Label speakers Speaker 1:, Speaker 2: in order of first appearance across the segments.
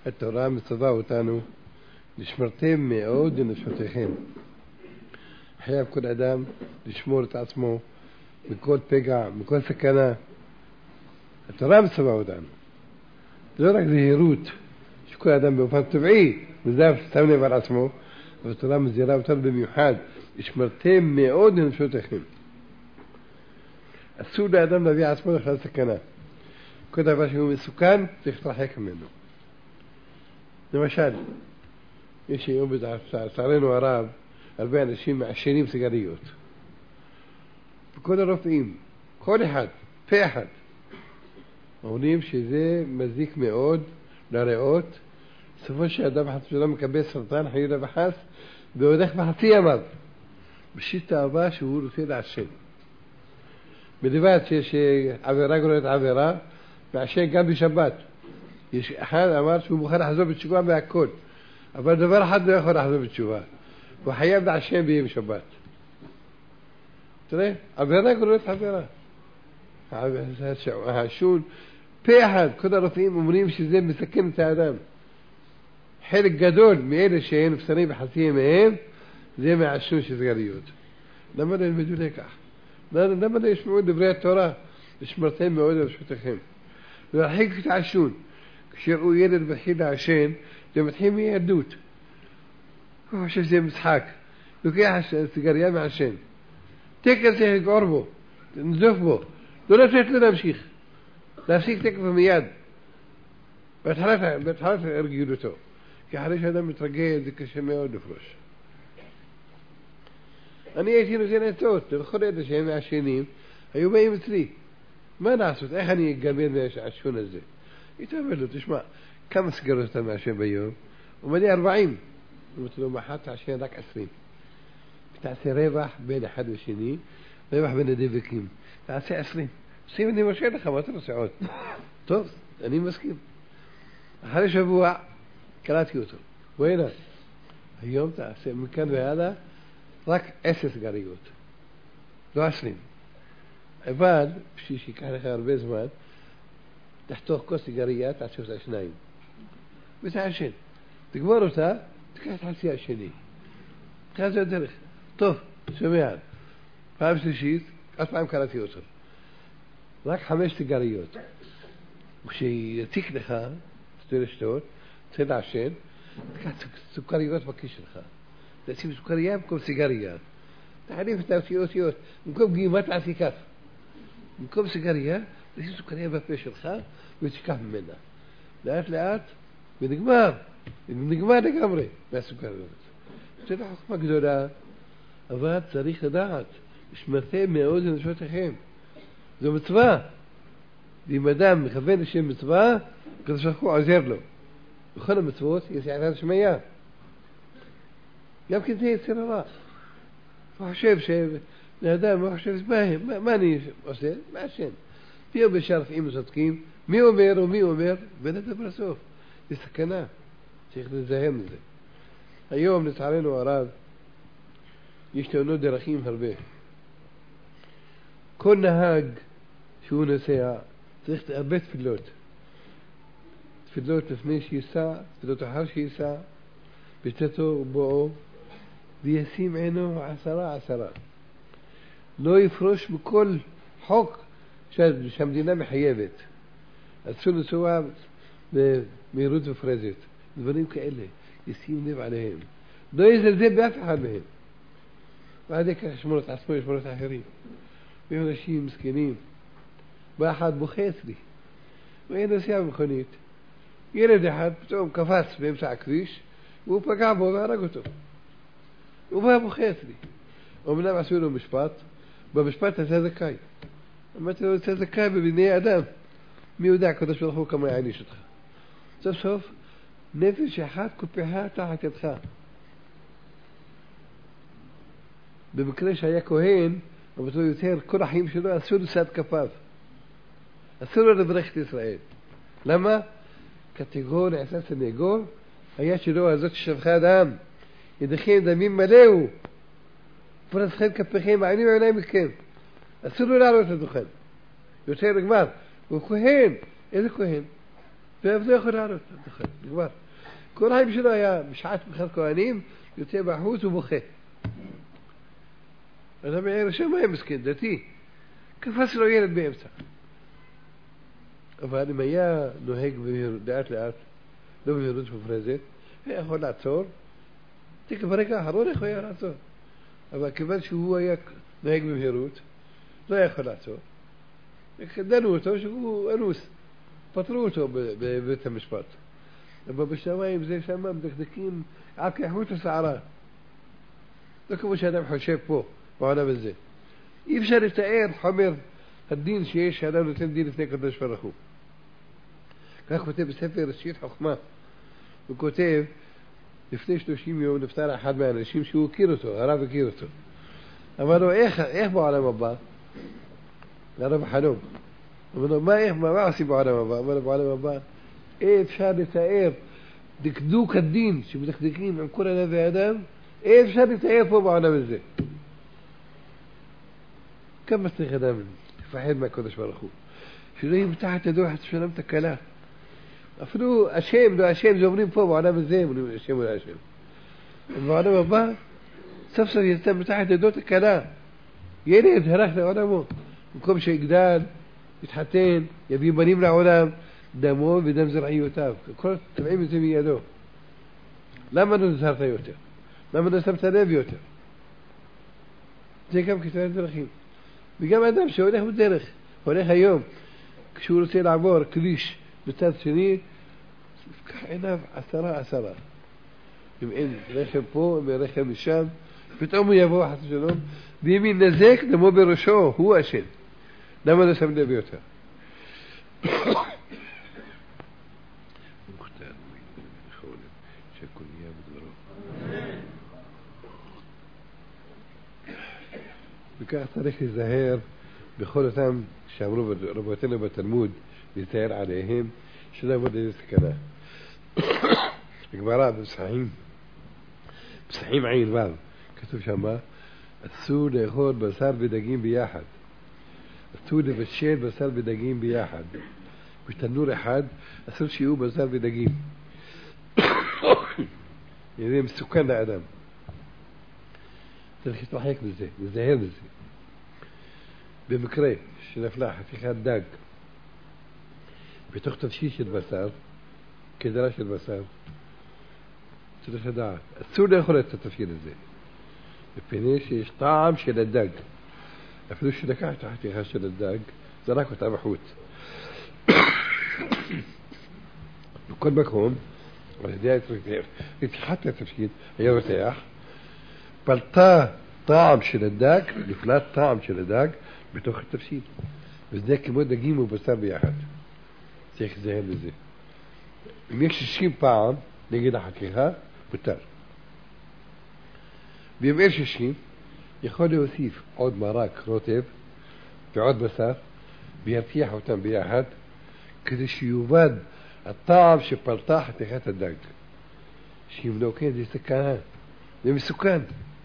Speaker 1: התורה מצווה אותנו לשמרתם מאוד לנפשותיכם. חייב כל אדם לשמור את עצמו מכל פגע, מכל סכנה. התורה מצווה אותנו. זה לא רק זהירות שכל אדם באופן טבעי מזהב שם לב על עצמו, אבל התורה מזהירה אותנו במיוחד, לשמרתם מאוד לנפשותיכם. אסור לאדם להביא עצמו לכלל סכנה. כל דבר שהוא מסוכן צריך להתרחק ממנו. למשל, יש היום לצערנו הרב הרבה אנשים מעשנים סיגריות. וכל הרופאים, כל אחד, פה אחד, אומרים שזה מזיק מאוד לריאות. בסופו של אדם חס ושלום מקבל סרטן חלילה וחס והולך בחצי ימיו בשיטה הבאה שהוא רוצה לעשן. בלבד שיש עבירה גורמת עבירה, מעשן גם בשבת. יש אחד אמר שהוא מוכן לחזור בתשובה מהכל, אבל דבר אחד לא יכול לחזור בתשובה, הוא חייב לעשן ביום שבת. תראה, עבירה גורמת עבירה. העישון, פה אחד, כל הרופאים אומרים שזה מסכן את האדם. חלק גדול מאלה שהם נפטרים בחצי ימיהם זה מהעישון של סיגריות. למה לא ילמדו לקח? למה לא ישמעו דברי התורה? לשמרתם מאוד לנפשותיכם. להרחיק את העישון. כשיראו ילד מתחיל לעשן, זה מתחיל מילדות. הוא חושב שזה משחק. לוקח סיגריה מעשן. תקף צריך לגעור בו, נזוף בו. לא לתת לו להמשיך. להפסיק תקף מיד. בהתחלת הרגיל אותו. כי אחרי שאדם מתרגל זה קשה מאוד לפרוש. אני הייתי נותן עצות לכל אלה שהם מעשנים, היו באים אצלי. מה לעשות? איך אני אגמר מהעישון הזה? הייתי אומר לו, תשמע, כמה סיגרות אתה מעשן ביום? הוא אומר לי 40. אמרתי לו, מחר תעשן רק 20. תעשה רווח בין אחד ושני, רווח בין הדבקים. תעשה 20. שים אני מרשה לך, מה אתה רוצה עוד? טוב, אני מסכים. אחרי שבוע קראתי אותו. בוא הנה, היום תעשה מכאן והלאה רק 10 סיגריות, לא 20. אבל, בשביל שיקח לך הרבה זמן, תחתוך כל סיגריה, תעשה אותה 2. ותעשן. תגמור אותה, תקח את חצי השני. תקח זה דרך. טוב, שומע. פעם שלישית, עוד פעם קראתי אותו. רק 5 סיגריות. וכשיתיק לך, תראה לשתות, תראה לעשן, תקח סוכריות בכיס שלך. תשים סוכריה במקום סיגריה. תחליף את האותיות. במקום גימה תעשי כף. במקום סיגריה, תשים סוכריה בפה שלך ותשכח ממנה. לאט לאט, ונגמר. נגמר לגמרי מהסוכריות. זה לא חוכמה גדולה, אבל צריך לדעת. שמרתם מאוד לנפשותיכם. זו מצווה. ואם אדם מכוון לשם מצווה, הקדוש ברוך הוא עוזר לו. בכל המצוות יש סייעתא דשמיא. גם כזה יצר הרע. הוא חושב לאדם, הוא חושב, מה אני עושה? מעשן. מי אומר שהרופאים צודקים? מי אומר ומי אומר? ונדבר בסוף. זה סכנה. צריך להיזהר מזה. היום, לצערנו הרב, יש תאונות דרכים הרבה. כל נהג שהוא נוסע צריך הרבה תפילות. תפילות לפני שייסע, תפילות אחר שייסע, בצאתו ובואו, וישים עינו 10. לא יפרוש בכל חוק שהמדינה מחייבת. אסור לנסוע במהירות מופרזת. דברים כאלה, ישים לב עליהם. לא יזלזל באף אחד מהם. ועד כך שמור את עצמו, ישמור את האחרים. והם אנשים מסכנים. בא אחד בוכה אצלי. ואין נוסע במכונית. ילד אחד פתאום קפץ באמצע הכביש, והוא פגע בו והרג אותו. הוא בא בוכה אצלי. אמנם עשו לו משפט, במשפט אתה זכאי. אמרתי לו, אתה זכאי בבני אדם. מי יודע, הקדוש ברוך הוא כמה יעניש אותך. סוף סוף, נפש אחת קופחה תחת ידך. במקרה שהיה כהן, אבל הוא יותר, כל החיים שלו אסור לשאת כפיו. אסור לו לברך את ישראל. למה? קטגור נעשה סנגור, היד שלו הזאת ששפכה דם. ידיכם דמים מלאו. פרסכם כפיכם, העינים העיניים מכם. אסור לו לעלות לדוכן. יותר נגמר. הוא כהן. איזה כהן? וזה יכול לעלות, נגמר. כל החיים שלו היה בשעת ברכת כהנים, יוצא בחוץ ובוכה. אדם מעיר השמיים מסכן, דתי. קפץ לו ילד באמצע. אבל אם היה נוהג לאט לאט, לא במהירות מופרזת, היה יכול לעצור, ברגע האחרון איך הוא היה לעצור. אבל כיוון שהוא היה נוהג במהירות, לא היה יכול לעצור. דנו אותו שהוא אנוס. פטרו אותו בבית המשפט. אבל בשמיים זה שם מדקדקים עד כחוט השערה. לא כמו שאדם חושב פה, בעולם הזה. אי אפשר לתאר חומר הדין שיש שאדם נותן דין לפני קדוש ברוך הוא. כך כותב בספר ראשית חוכמה. הוא כותב, לפני 30 יום נפטר אחד מהאנשים שהוא הכיר אותו, הרב הכיר אותו. אמר לו, איך בעולם הבא? הרב חנום. אמר לו, מה עושים בעולם הבא? אמר לו, בעולם הבא, אפשר לתאר דקדוק הדין שמדקדקים עם כל אדם ואדם, אפשר לתאר פה בעולם הזה. כמה צריך אדם לפחד מהקודש ברוך הוא? שלא יהיה מתחת ידו חס ושלום תקלה. אפילו השם, לא השם, זה אומרים פה בעולם הזה, אומרים השם ולא השם. בעולם הבא, סוף סוף יצא מתחת ידו תקלה. ילד הלך לעולמו. במקום שיגדל, יתחתן, יביא בנים לעולם, דמו ודם זרעיותיו. כל טבעים את זה מידו. למה לא נזהרת יותר? למה לא שמת לב יותר? זה גם כתבי דרכים. וגם אדם שהולך בדרך, הולך היום, כשהוא רוצה לעבור כביש בצד שני, יפקח עיניו 10. אם אין רכב פה, אם אין רכב משם, פתאום הוא יבוא חס ושלום, ואם ינזק דמו בראשו, הוא אשם. למה לא שם לב יותר? וכך צריך להיזהר בכל אותם שאמרו רבותינו בתלמוד, להיזהר עליהם, שלא יבוא לידי סכנה. הגמרא בפסחים עין ו' כתוב שמה, אסור לאכול בשר ודגים ביחד. אסור לבשל בשר ודגים ביחד. בתנור אחד אסור שיהיו בשר ודגים. זה מסוכן לאדם. צריך להתרחק מזה, להיזהר מזה. במקרה שנפלה חתיכת דג בתוך תבשיל של בשר, כדרה של בשר, צריך לדעת, אסור לאכול את התבשיל הזה, מפני שיש טעם של הדג. אפילו שלקח את החתיכה של הדג, זרק אותה בחוץ. בכל מקום, על ידי רתיחת התבשיל, היה רותח, פלטה טעם של הדג, נפלט טעם של הדג בתוך התבשיל. וזה כמו דגים ובשר ביחד. צריך להיזהר בזה. אם יש 60 פעם נגד החתיכה, מותר. ואם אין 60, יכול להוסיף עוד מרק רוטב ועוד בשר, וירתיח אותם ביחד, כדי שיובד הטעם שפלטה חתיכת הדג. שאם לא כן, זה סכנה. זה מסוכן.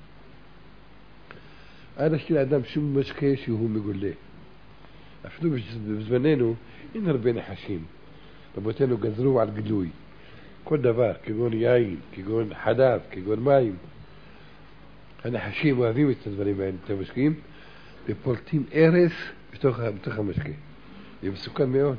Speaker 1: עד אשכי לאדם שום משקה שהוא מגולה. אפילו בזמננו אין הרבה נחשים. רבותינו גזרו על גלוי. כל דבר, כגון יין, כגון חלב, כגון מים. הנחשים אוהבים את הדברים האלה, את המשקים, ופולטים ארס בתוך המשקה. זה מסוכן מאוד.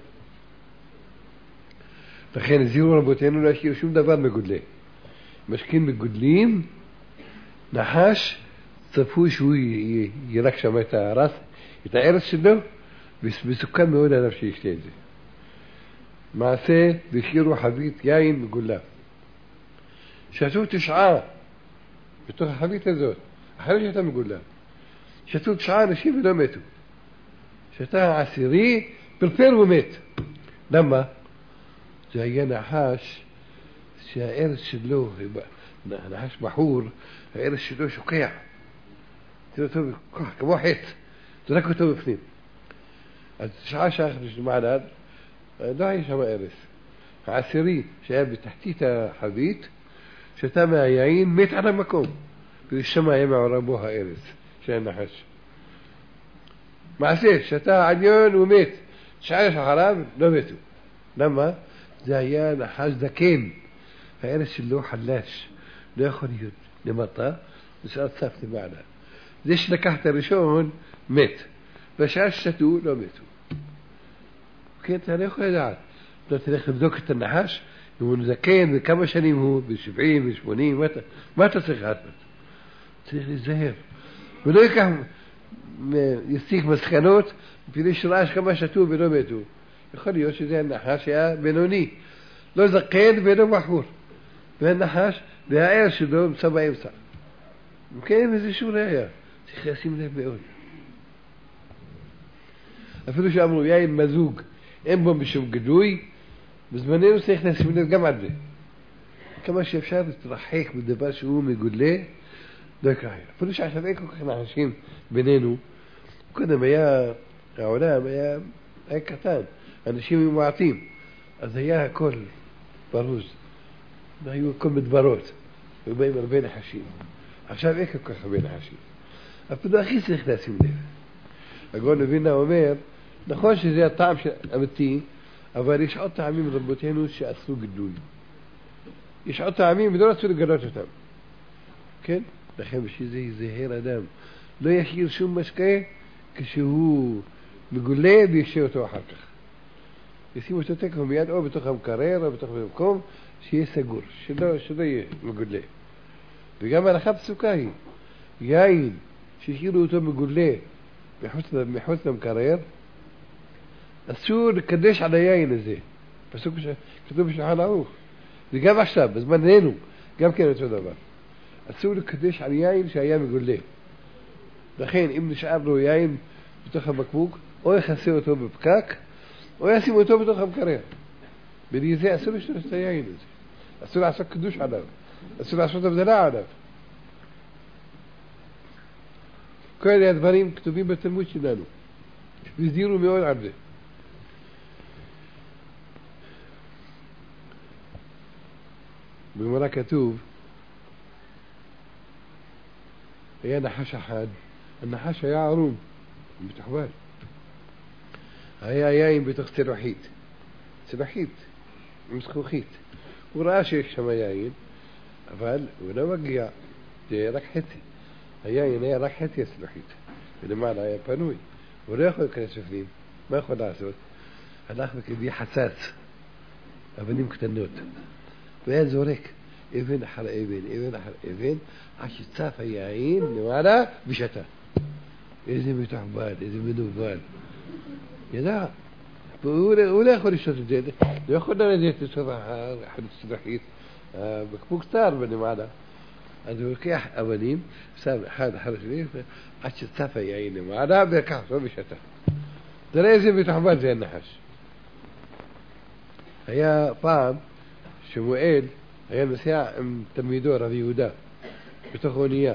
Speaker 1: לכן הזהירו רבותינו להשאיר שום דבר מגודלה. משקים מגודלים, נחש, צפוי שהוא ירק שם את הארץ שלו, ומסוכן מאוד עליו שישתה את זה. מעשה, והשאירו חבית יין מגולה. שתו 9 בתוך החבית הזאת, אחרי שהייתה מגולה. שתו 9 אנשים ולא מתו. שתה 10, פרפר ומת. למה? זה היה נחש שהארץ שלו, נחש בחור, הארץ שלו שוקע. זה אותו כמו חץ, זרק אותו בפנים. אז 9 שחר מעליו, לא היה שם ארץ. 10 שהיה בתחתית החבית, שתה מהיין, מת על המקום. ושם היה מעורב בו הארץ של הנחש. מעשה, שתה עליון ומת. 9 שחריו לא מתו. למה? זה היה נחש זקן, הערס שלו חלש, לא יכול להיות למטה, נשאר צף למעלה. זה שלקח את הראשון מת, והשאר ששתו לא מתו. כן, אתה לא יכול לדעת. אתה תלך לבדוק את הנחש, אם הוא זקן, וכמה שנים הוא, ב-70, ב-80, מה אתה צריך לעשות? צריך להיזהר. ולא יסיק מסקנות, מפני שראה שכמה שתו ולא מתו. יכול להיות שזה הנחש היה בינוני, לא זקן ולא בחור. והנחש, והער שלו נמצא באמצע. כן, וזה שום ראיה. צריך לשים לב מאוד. אפילו שאמרו, יין מזוג, אין בו משום גדוי, בזמננו צריך לשים לב גם על זה. כמה שאפשר להתרחק בדבר שהוא מגודלה, לא יקרה. אפילו שעכשיו אין כל כך נחשים בינינו. קודם היה, העולם היה קטן, אנשים היו מעטים, אז היה הכל ברוז, היו הכל מדברות, היו באים הרבה נחשים. עכשיו אין כל כך הרבה נחשים. אפילו הכי צריך לשים לב. הגאון מווילנה אומר, נכון שזה הטעם אמיתי, אבל יש עוד טעמים רבותינו שאסרו גילוי. יש עוד טעמים ולא רצו לגלות אותם. כן? לכן בשביל זה יזהר אדם. לא ישאיר שום משקה כשהוא מגולה וישאיר אותו אחר כך. ישים אותו תקו מיד או בתוך המקרר או בתוך המקום שיהיה סגור, שלא יהיה מגולה. וגם הלכה פסוקה היא, יין שהשאירו אותו מגולה מחוץ למקרר, אסור לקדש על היין הזה. פסוק כתוב בשולחן ערוך. וגם עכשיו, בזמננו, גם כן אותו דבר. אסור לקדש על יין שהיה מגולה. לכן, אם נשאר לו יין בתוך הבקבוק, או יכסה אותו בפקק, או ישים אותו בתוך המקרר. בלי זה אסור לשתות את היין הזה. אסור לעשות קדוש עליו. אסור לעשות הבדלה עליו. כל אלה הדברים כתובים בתלמוד שלנו. והזהירו מאוד על זה. בגמרא כתוב, היה נחש אחד, הנחש היה ערום, מתחבל. היה יין בתוך צלוחית, עם זכוכית. הוא ראה שיש שם יין, אבל הוא לא מגיע, זה רק חצי. היין היה רק חצי הצלוחית, ולמעלה היה פנוי. הוא לא יכול להיכנס בפנים, מה יכול לעשות? הלך וכדי חצץ, אבנים קטנות. והיה זורק אבן אחר אבן, עד שצף היין למעלה ושתה. איזה מתחבד, איזה מנוול. ידע, הוא לא יכול לשתות את זה, לא יכול לרדת לסוף הצלוחית, בקבוק קצר בלמעלה. אז הוא לוקח אבנים, שם אחד אחר שני, עד שצף היין למעלה, ולקח אותו ושתה. תראה איזה מתחבד זה הנחש. היה פעם, שמואל היה נוסע עם תלמידו רבי יהודה בתוך אונייה.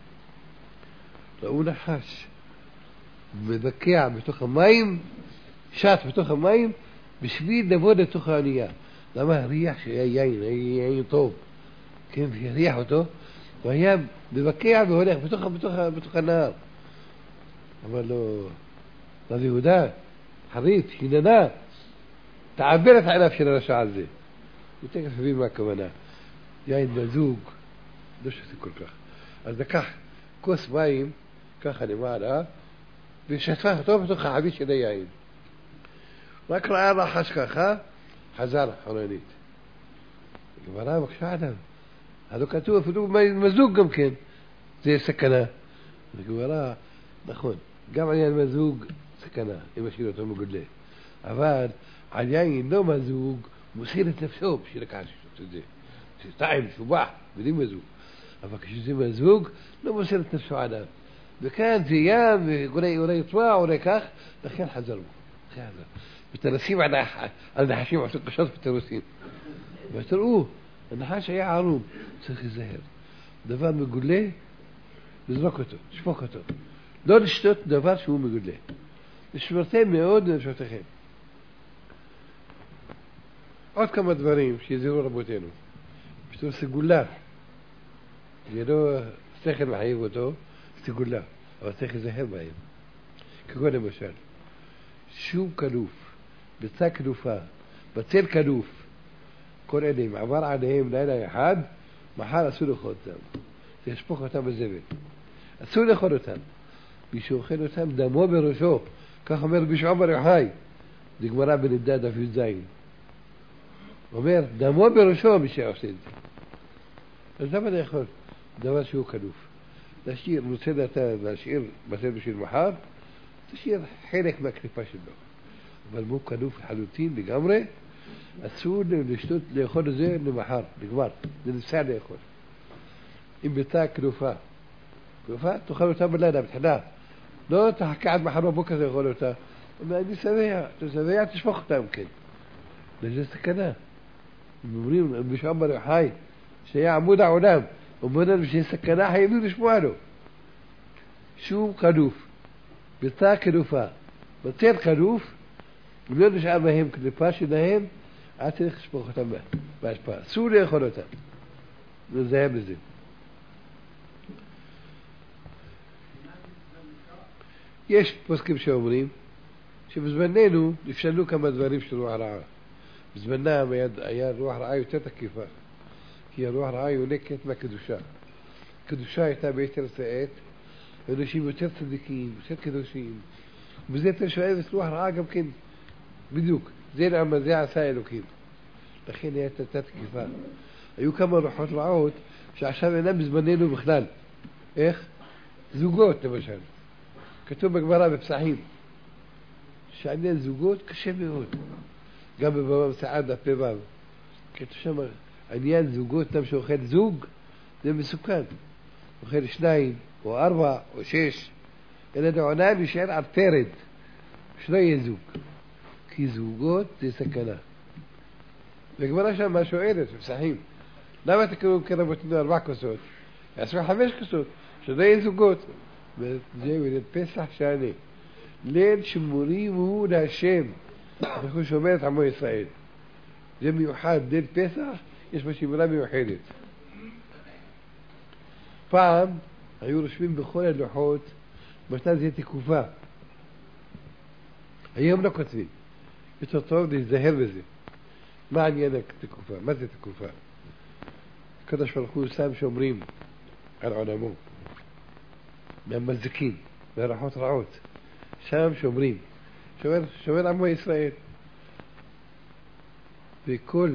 Speaker 1: ראו נחש מבקע בתוך המים, שט בתוך המים בשביל לבוא לתוך האונייה. למה? הריח שהיה יין, היה יין טוב. כן, והריח אותו, והיה מבקע והולך בתוך הנהר. אמר לו, רבי יהודה, חריף, שיננה, תעבר את הענף של הרשע הזה. ותכף הבין מה הכוונה. יין מזוג, לא שתה כל כך. אז לקח כוס מים, ככה למעלה, ושטף אותו בתוך החבית של היין. רק ראה רחש ככה, חזר חולנית. גמרא בקשה עליו. הלא כתוב אפילו מזוג גם כן. זה סכנה. גמרא, נכון, גם על יין מזוג סכנה, אם משאיר אותו מגודלה. אבל על יין לא מזוג, מוסיר את נפשו בשביל לקחת את זה. זה טעים, שובח, בלי מזוג. אבל כשזה מזוג, לא מוסיר את נפשו עליו. וכאן זה ים, ואולי יטבע, אולי כך, לכן חזר בו. ותרסים על נחשים עשו קשות ותרסים. ותראו, הנחש היה ערום, צריך להיזהר. דבר מגולה, לזרוק אותו, לשפוך אותו. לא לשתות דבר שהוא מגולה. לשמרתם מאוד לנפשותיכם. עוד כמה דברים שיזהרו רבותינו. בתור סגולה, זה לא שכל מחייב אותו, סגולה, אבל צריך להיזהר בהם. כגון למשל, שום כלוף, ביצה כלופה, בצל כלוף, כל אלה, אם עבר עליהם לילה אחד, מחר אסור לאכול אותם. זה ישפוך אותם בזבל. אסור לאכול אותם. מי שאוכל אותם דמו בראשו. כך אומר רבי שמעון בר יוחאי. זה גמרא בנידה דף י"ז. אומר, דמו בראשו מי שעושה את זה. אז למה לאכול דבר שהוא כלוף? להשאיר, רוצה להשאיר בסדר בשביל מחר, תשאיר חלק מהקליפה שלו. אבל הוא כלוף לחלוטין לגמרי, אסור לאכול את זה למחר, לגמר. זה נפסע לאכול. אם ביתה כלופה, תאכל אותה בלילה, בתחילה. לא תחכה עד מחר בבוקר לאכול אותה. אומר, אני שבע, תשפוך אותם, כן. זה סכנה. הם אומרים, רבי שמעון בר יוחאי, שהיה עמוד העולם, אומר לנו שיש סכנה, חייבים לשמוע לו. שום כלוף, ביתה כלופה, בצל כלוף, אם לא נשאר בהם קליפה שלהם, עד צריך לשפוך אותם בהשפעה. אסור לאכול אותם. נזהר בזה. יש פוסקים שאומרים שבזמננו נפשלו כמה דברים של רוח רעה. בזמנם היה רוח רעה יותר תקיפה, כי הרוח רעה יונקת מהקדושה. הקדושה הייתה ביתר שאת, אנשים יותר צדיקים, יותר קדושים, וזה יותר שואב את רוח רעה גם כן, בדיוק. זה עשה אלוקים. לכן הייתה תקיפה. היו כמה רוחות רעות שעכשיו אינם בזמננו בכלל. איך? זוגות למשל. כתוב בגמרא בפסחים שעניין זוגות קשה מאוד. גם בבבא מסעדה פ"ו כתוב שם עניין זוגות, אדם שאוכל זוג זה מסוכן. אוכל 2 או 4 או 6 אלא לעולם יישאר על פרד שלא יהיה זוג, כי זוגות זה סכנה. והגמרא שם שואלת בפסחים, למה תקראו כרבותינו 4 כוסות? יעשו 5 כוסות שלא יהיה זוגות. וזהו, ליל פסח שאני ליל שמורים הוא להשם, אנחנו שומר את עמו ישראל. זה מיוחד, ליל פסח יש בה שמרה מיוחדת. פעם היו רושמים בכל הלוחות מתי זה תקופה. היום לא כותבים. יותר טוב להיזהר בזה. מה עניין התקופה? מה זה תקופה? הקדוש ברוך הוא שם שומרים על עולמו מהמזיקים, מהרוחות רעות. שם שומרים. שומר עמו ישראל. וכל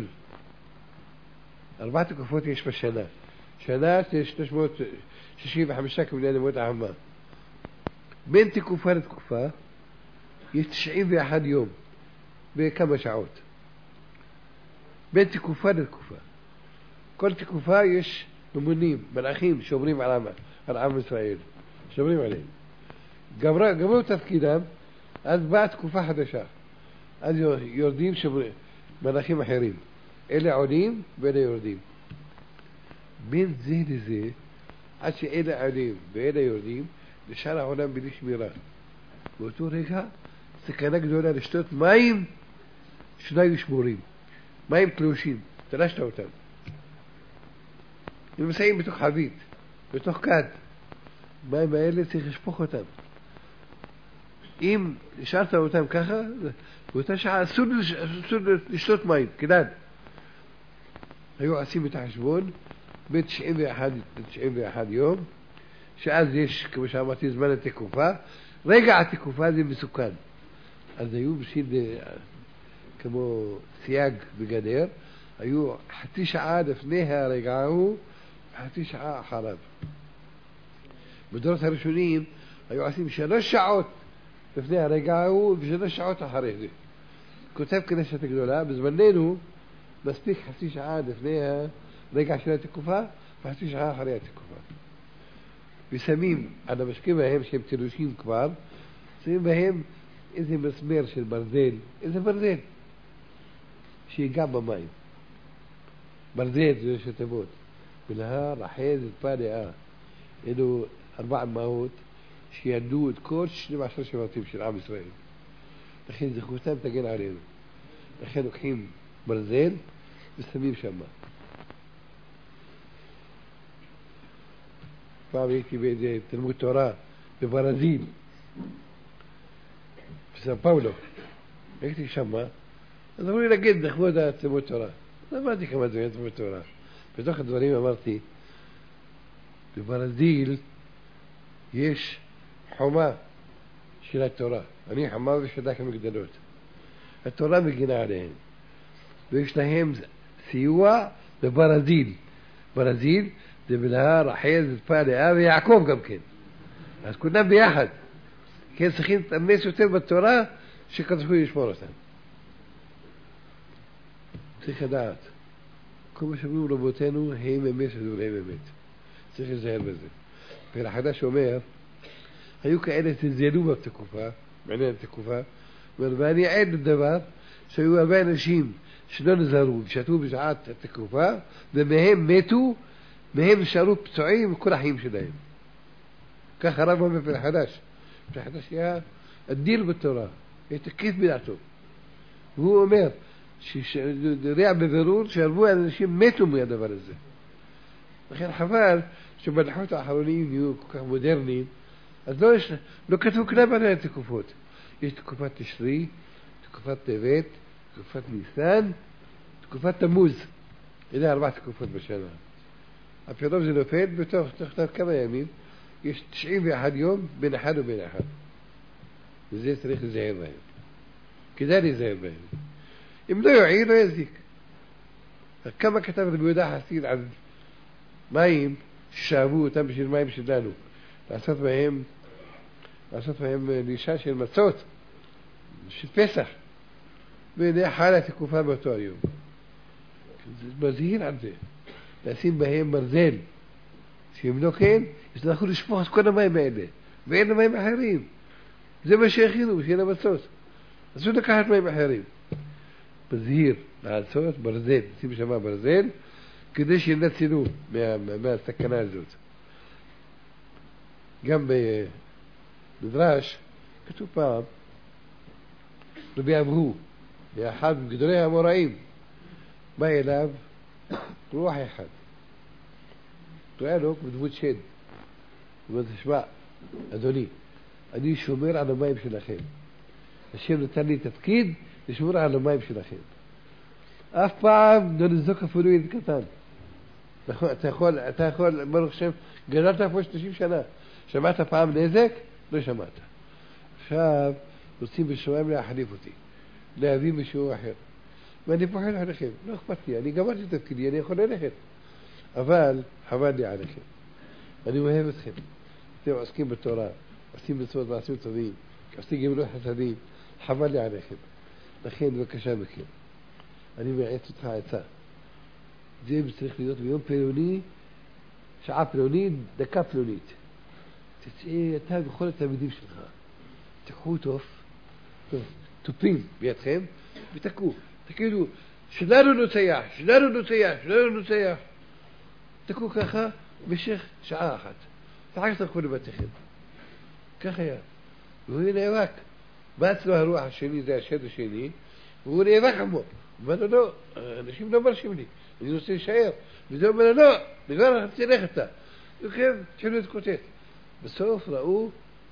Speaker 1: 4 תקופות יש בשנה. שנה יש 365 כמניין ימות העמה. בין תקופה לתקופה יש 91 יום בכמה שעות. בין תקופה לתקופה. כל תקופה יש ממונים, מלאכים שומרים על עם ישראל. שומרים עליהם. גמרו תפקידם, אז באה תקופה חדשה. אז יורדים מלאכים אחרים. אלה עולים ואלה יורדים. בין זה לזה, עד שאלה עולים ואלה יורדים, נשאר העולם בלי שמירה. באותו רגע, סכנה גדולה לשתות מים שלא היו שמורים. מים תלושים, תלשת אותם. הם מסעים בתוך חבית, בתוך כד. מים האלה צריך לשפוך אותם. אם נשארת אותם ככה, באותה שעה אסור לשתות מים, כדאי. היו עושים את החשבון בין 91 ל-91 יום, שאז יש, כמו שאמרתי, זמן התקופה. רגע התקופה זה מסוכן. אז היו בשביל, כמו סייג בגדר, היו חצי שעה לפני הרגע ההוא, חצי שעה אחריו. בדורות הראשונים היו עושים 3 שעות לפני הרגע ההוא ו3 שעות אחרי זה. כותב כנסת גדולה, בזמננו מספיק חצי שעה לפני הרגע של התקופה וחצי שעה אחרי התקופה. ושמים על המשקים בהם שהם תלושים כבר, שמים בהם איזה מסמר של ברזל, איזה ברזל שיגע במים. ברזל זה שתבות. בלהר, אחז, פלאה. אלו 4 אמהות שידעו את כל 12 שבטים של עם ישראל. לכן זכותם תגן עלינו. לכן לוקחים ברזל ושמים שם. פעם הייתי באיזה תלמוד תורה בברזיל, בסן פאולו. הייתי שם, אז אמרו לי להגיד לכבוד התלמוד תורה. למדתי כמה דברים בתורה. בתוך הדברים אמרתי, בברזיל יש חומה של התורה. אני חומה ושדק המגדלות. התורה מגינה עליהם. ויש להם סיוע בברזיל. ברזיל זה בלהה, רחל, זלפה, לאה ויעקב גם כן. אז כולם ביחד. כן, צריכים להתאמץ יותר בתורה שכתבו לשמור אותם. צריך לדעת. כל מה שאומרים רבותינו, הם אמת ודבריהם אמת. צריך להיזהר בזה. והחדש אומר, היו כאלה שזלזלו בתקופה, בעניין התקופה, ואני עד לדבר שהיו הרבה אנשים שלא נזהרו, שתו בשעת התקופה, ומהם מתו, מהם נשארו פצועים כל החיים שלהם. כך הרב אומר בחדש. בחדש היה אדיר בתורה, היה תקיף בדעתו. והוא אומר, שיודע בבירור שהרבה אנשים מתו מהדבר הזה. לכן חבל שבדחות האחרונים יהיו כל כך מודרניים, אז לא כתבו כלל על התקופות. יש תקופת תשרי, תקופת טבת, תקופת ניסן, תקופת תמוז. אלה 4 תקופות בשנה. הפרוב זה נופל בתוך כמה ימים. יש 91 יום בין אחד ובין אחד. וזה צריך לזהר בהם. כדאי להיזהר בהם. אם לא יועיל, לא יזיק. כמה כתב רבי יהודה חסיד על מים ששאבו אותם בשביל מים שלנו. לעשות בהם לישה של מצות, של פסח. והנה חלה תקופה באותו היום. מזהיר על זה. לשים בהם ברזל. שאם לא כן, יצטרכו לשפוך את כל המים האלה. ואין למים אחרים. זה מה שהכינו בשביל המצות. אז הוא לקחת מים אחרים. מזהיר, לעשות ברזל, שים שמה ברזל, כדי שינצלו מהסכנה הזאת. גם במדרש, כתוב פעם, רבי אבהו, אחד מגדולי האמוראים, בא אליו רוח אחד. תראה לו בדמות שד. הוא אומר, תשמע, אדוני, אני שומר על המים שלכם. השם נתן לי תפקיד לשמור על המים שלכם. אף פעם לא נזוק אפילו ילד קטן. אתה יכול, ברוך השם, גדלת פה 30 שנה. שמעת פעם נזק? לא שמעת. עכשיו רוצים בשמיים להחליף אותי, להביא מישהו אחר. ואני פוחד עליכם, לא אכפת לי, אני גמרתי את תפקידי, אני יכול ללכת. אבל חבל לי עליכם. אני אוהב אתכם. אתם עוסקים בתורה, עושים מצוות ועושים טובים, עושים גמילות חסדים, חבל לי עליכם. לכן בבקשה מכם. אני מעץ אותך עצה. זה צריך להיות ביום פלוני, שעה פלונית, דקה פלונית. תצאי אתה בכל התלמידים שלך. תקחו תופים בידכם ותקעו. תגידו, שלנו נוצח, שלנו נוצח, שלנו נוצח. תקעו ככה במשך שעה אחת. ואחר כך תלכו לבתיכם. כך היה. והוא נאבק. בא אצלו הרוח השני, זה השד השני, והוא נאבק עמו. הוא אומר לו, לא, אנשים לא מרשים לי, אני רוצה להישאר. וזה אומר לו, לא, נגמר, תלך אתה. וכן, תשאלו להתקוטט. בסוף ראו,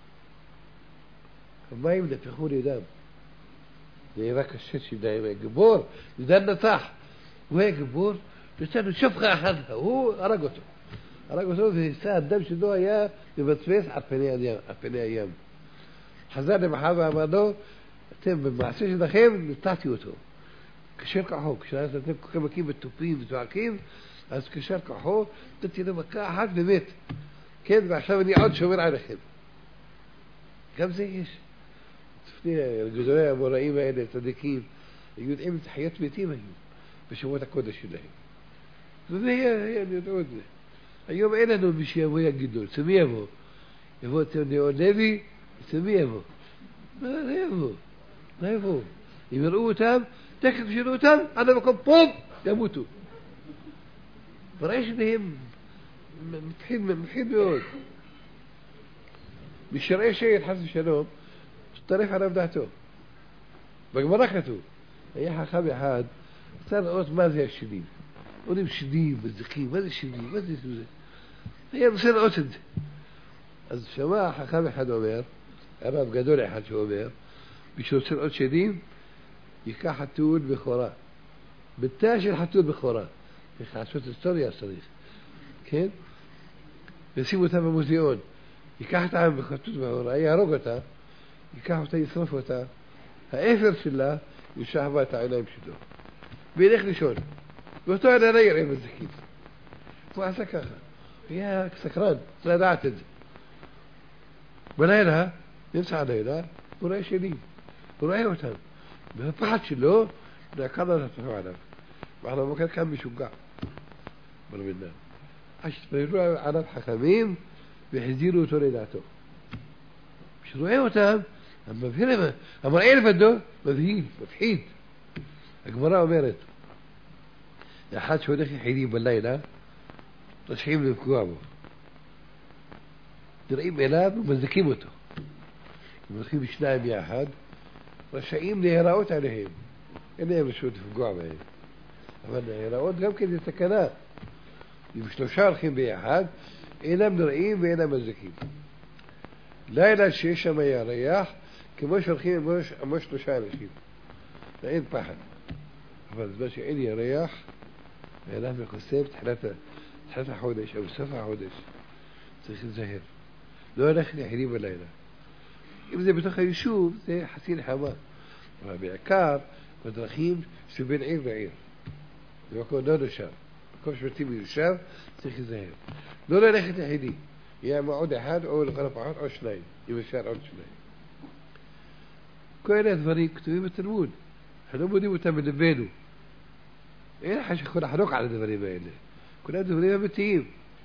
Speaker 1: המים נפחו לידם. נאבק השד שלהם, היה גיבור, ידן נצח. הוא היה גיבור, וצאנו שפחה אחת, הוא הרג אותו. הרג אותו והסע הדם שלו היה מבצבץ על פני הים. חזר למחר ואמר לו, אתם במעשה שלכם נטעתי אותו. קשר כחו, כשאתם כולכם מכים וטופים וצועקים, אז קשר כחו, נתתי לו מכה אחת ומת. כן, ועכשיו אני עוד שומר עליכם. גם זה יש. לפני גדולי המוראים האלה, צדיקים, היו יודעים את חיות מתים היו, בשבועות הקודש שלהם. וזה היה, אני יודע את זה. היום אין לנו מי שיבוא יגידו, צמי יבוא. יבוא אצל נאון לוי, צמי יבוא. מה יבוא? מה יבוא? אם יראו אותם, תכף שיראו אותם, עד המקום פום, ימותו. בראי שלהם מתחיל מאוד. משרעי שייד חס ושלום, שטרף עליו דעתו. בגמרא כתוב, היה חכם אחד, רצה לראות מה זה השדים. אומרים שדים, מזיקים, מה זה שדים, מה זה זה? היה רוצה לראות את זה. אז שמע חכם אחד אומר, הרב גדול אחד שאומר, מי שרוצה לראות שדים, ייקח חתול בכורה, בתא של חתול בכורה. צריך לעשות היסטוריה צריך. כן? וישימו אותה במוזיאון. ייקח את העם בחתול בכורה, יהרוג אותה, ייקח אותה, ישרוף אותה. האפר שלה ישח בה את העיניים שלו. וילך לישון. ואותו הלילה יראה מזיקים. הוא עשה ככה. היה סקרן, צריך לדעת את זה. בלילה, נמצא הלילה, הוא רואה שנים. הוא רואה אותם. והפחד שלו, נעקר לו את התפוח עליו. ואנחנו בוקר כאן משוגע. ברמינן. אז התפללו עליו חכמים, והחזירו אותו לדעתו. כשרואה אותם, המראה לבדו, מבהיל, מפחיד. הגמרא אומרת, אחד שהולך יחידי בלילה, רשעים לפגוע בו. נראים אליו ומזכים אותו. הם הולכים בשניים יחד, רשעים להיראות עליהם. אין להם רשות לפגוע בהם. אבל להיראות גם כן זה סכנה. אם שלושה הולכים ביחד, אינם נראים ואינם מזכים. לילה שיש שם ירח, כמו שהולכים עם שלושה אנשים. אין פחד. אבל בזמן שאין ירח, ואינם מחוסם תחילת החודש או בסוף החודש, צריך לזהר. לא הולך ליחידים בלילה. אם זה בתוך היישוב, זה חצי נחמה. אבל בעיקר, בדרכים שבין עיר לעיר. זה מקום לא נשאר. מקום שבטי מיושב, צריך לזהר. לא ללכת ליחידי. יהיה עם עוד אחד, או לכל הפחות, או שניים. אם אפשר עוד שניים. כל אלה הדברים כתובים בתלמוד. אנחנו לא מודים אותם בלבנו. אין לך שיכול לחלוק על הדברים האלה. כולם דברים אמיתיים.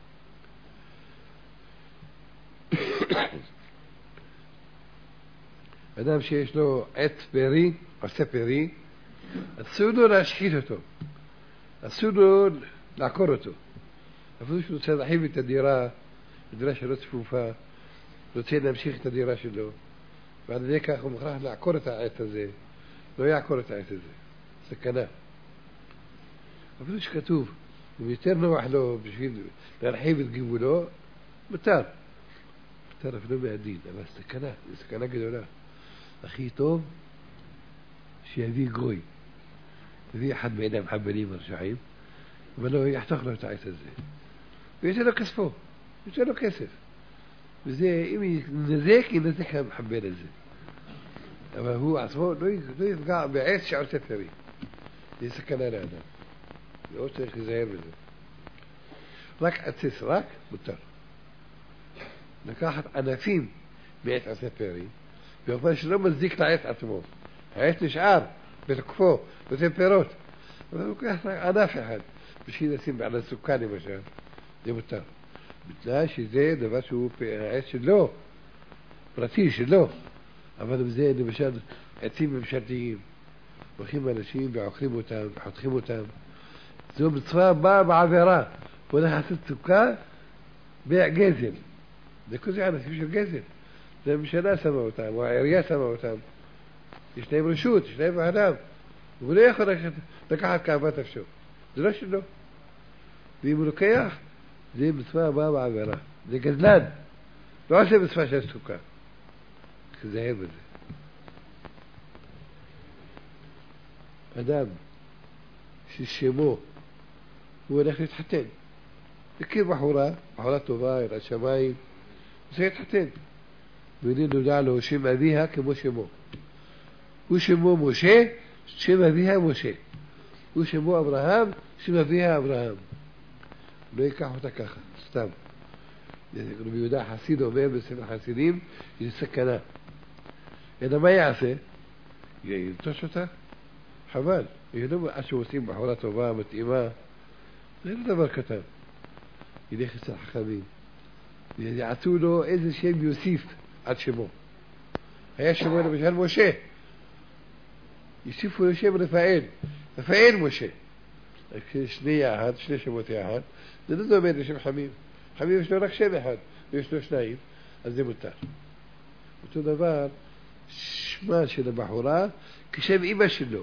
Speaker 1: אדם שיש לו עץ פרי, עושה פרי, אסור לו להשחית אותו. אסור לו לעקור אותו. אפילו שהוא רוצה להרחיב את הדירה, הדירה שלו צפופה, רוצה להמשיך את הדירה שלו, ועל ידי כך הוא מוכרח לעקור את העץ הזה. לא יעקור את העץ הזה. סכנה. אפילו שכתוב, אם יותר נוח לו בשביל להרחיב את גבולו, מותר. מותר אפילו מהדין, אבל סכנה, זו סכנה גדולה. הכי טוב שיביא גוי. יביא אחד בעיני המחבלים הרשעים, אבל לא יחתוך לו את העץ הזה. ויש לו כספו, יש לו כסף. וזה, אם ינזק, ינזק המחבל הזה. אבל הוא עצמו לא יפגע בעץ שעושה פרי. זה סכנה לאדם. לא צריך להיזהר בזה. רק עצס, רק מותר. לקחת ענפים מעץ עושה פרי, ואופן שלא מזיק לעץ עצמו. העץ נשאר בתוקפו, נותן פירות. אבל הוא לוקח ענף אחד, בשביל לשים על הסוכה למשל, זה מותר. בתנאי שזה דבר שהוא העץ שלו, פרטי שלו. אבל זה למשל עצים ממשלתיים. הולכים אנשים ועוקרים אותם וחותכים אותם. זו מצווה באה בעבירה. הוא הולך לעשות סוכה בגזל. זה כל זה אנשים של גזל. זה הממשלה שמה אותם, או העירייה שמה אותם. יש להם רשות, יש להם אדם. הוא לא יכול לקחת כאוות נפשו. זה לא שלו. ואם הוא לוקח, זה מצווה באה בעבירה. זה גזלן. לא עושה מצווה של סוכה. תזהר בזה. אדם ששמו הוא הולך להתחתן. הכיר בחורה טובה, יראת שמיים, הוא צריך להתחתן. והנה נודע לו שם אביה כמו שמו. הוא שמו משה, שם אביה משה. הוא שמו אברהם, שם אביה אברהם. לא ייקח אותה ככה, סתם. רבי יהודה חסיד אומר בספר חסידים, יש סכנה. אלא מה יעשה? ינטוש אותה? חבל. עד שעושים בחורה טובה, מתאימה, זה לא דבר קטן. ילך אצל חכמים. ויעצו לו איזה שם יוסיף עד שמו. היה שמו למשל משה. יוסיפו לו שם רפאל. רפאל משה. שני יחד, שני שמות יחד, זה לא דומה לשם חמים. חמים יש לו רק שם אחד, ויש לו שניים, אז זה מותר. אותו דבר, שמה של הבחורה, כשם אמא שלו.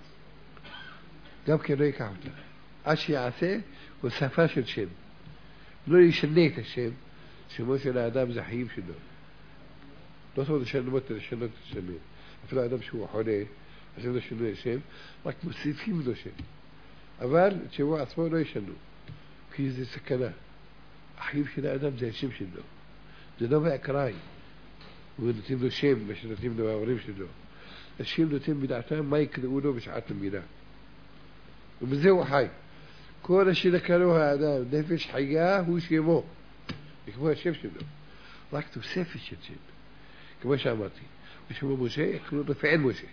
Speaker 1: גם כן לא ייקח אותה. עד שיעשה, הוא שפה של שם. לא ישנה את השם, שמו של האדם זה החיים שלו. לא צריך לשנות את השם. אפילו האדם שהוא חולה, עושים לו שינוי השם, רק מוסיפים לו שם. אבל שבוע עצמו לא ישנו, כי זה סכנה. החיים של האדם זה השם שלו, זה לא באקראי, ונותנים לו שם, מה שנותנים לו ההורים שלו. השם נותן בדעתם מה יקראו לו בשעת המילה, ובזה הוא חי. כל אשר קראו האדם נפש חיה הוא שמו, כמו השם שלו, רק תוספת של שם, כמו שאמרתי. ושמו משה יקראו לו פועל משה,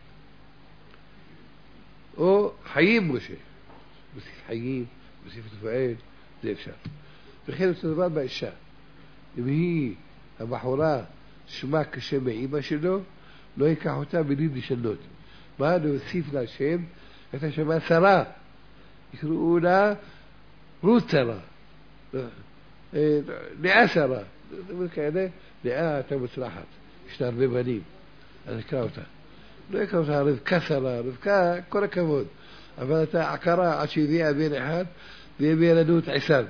Speaker 1: או חיים משה, מוסיף חיים, מוסיף פועל, זה אפשר. וכן אותו דבר באישה, אם היא הבחורה שמה כשם האמא שלו, לא ייקח אותה בלי לשנות. מה להוסיף לה שם? את השם שרה, יקראו לה רות שרה, לאה שרה, כאלה. לאה אתה מצלחת, יש לה הרבה בנים, אז יקרא אותה. לא יקרא אותה רבקה שרה, רבקה כל הכבוד, אבל אתה עקרה עד שהביאה בן אחד והביאה לנו את עשיו.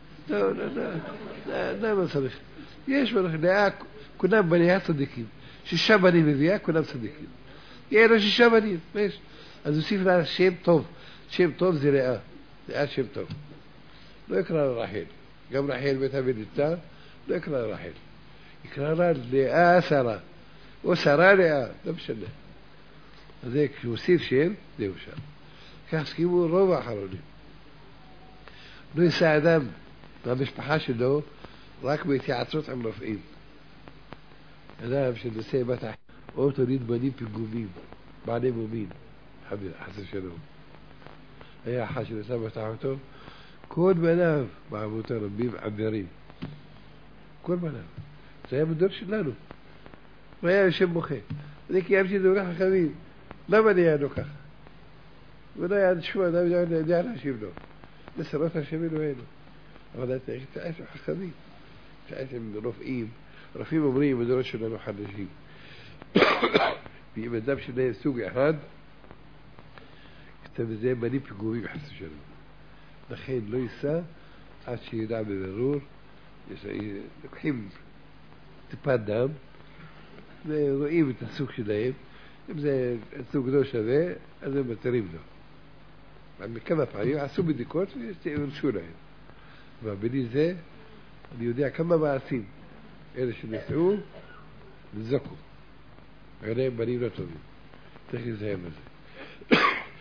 Speaker 1: לא צריך. יש לאה כולם בניה צדיקים, 6 בנים הביאה, כולם צדיקים. יהיה לו 6 בנים, אז הוסיף לה שם טוב. שם טוב זה לאה, לאה שם טוב. לא יקרא לה רחל, גם רחל בית המליטה, לא יקרא לה רחל, יקרא לה לאה שרה, או שרה לאה, לא משנה. אז זה כשהוסיף שם, זהו שם. כך סכימו רוב האחרונים. לא יישא אדם מהמשפחה שלו רק בהתייעצות עם רופאים. אדם שנושא בת אחת, או תוליד בנים פיגומים, בעלי מומין, חסר שלום. היה אחד שנושא בת אחותו, כל בניו בעבותו רבים עבירים. כל בניו. זה היה בדור שלנו. הוא היה יושב בוכה. אני קיימתי דורך חכמים. למה אני היה לו ככה? ולא היה לשמוע, אדם יודע להשיב לו. לסרות השם אלוהינו. אבל אתה צריך להתעש עם חכמים. להתעש עם רופאים. רופאים אומרים בדורות שלנו חדשים. ואם אדם שלהם סוג אחד, כתב בזה בנים פיגומים חסר שלום. לכן לא יישא עד שידע בבירור. לוקחים טיפת דם ורואים את הסוג שלהם. אם זה סוג לא שווה, אז הם מתרים לו. מכמה פעמים עשו בדיקות והרשו להם. ובלי זה אני יודע כמה מעשים אלה שנסעו וזקו. הרי הם בנים לא טובים. צריך להיזהר בזה.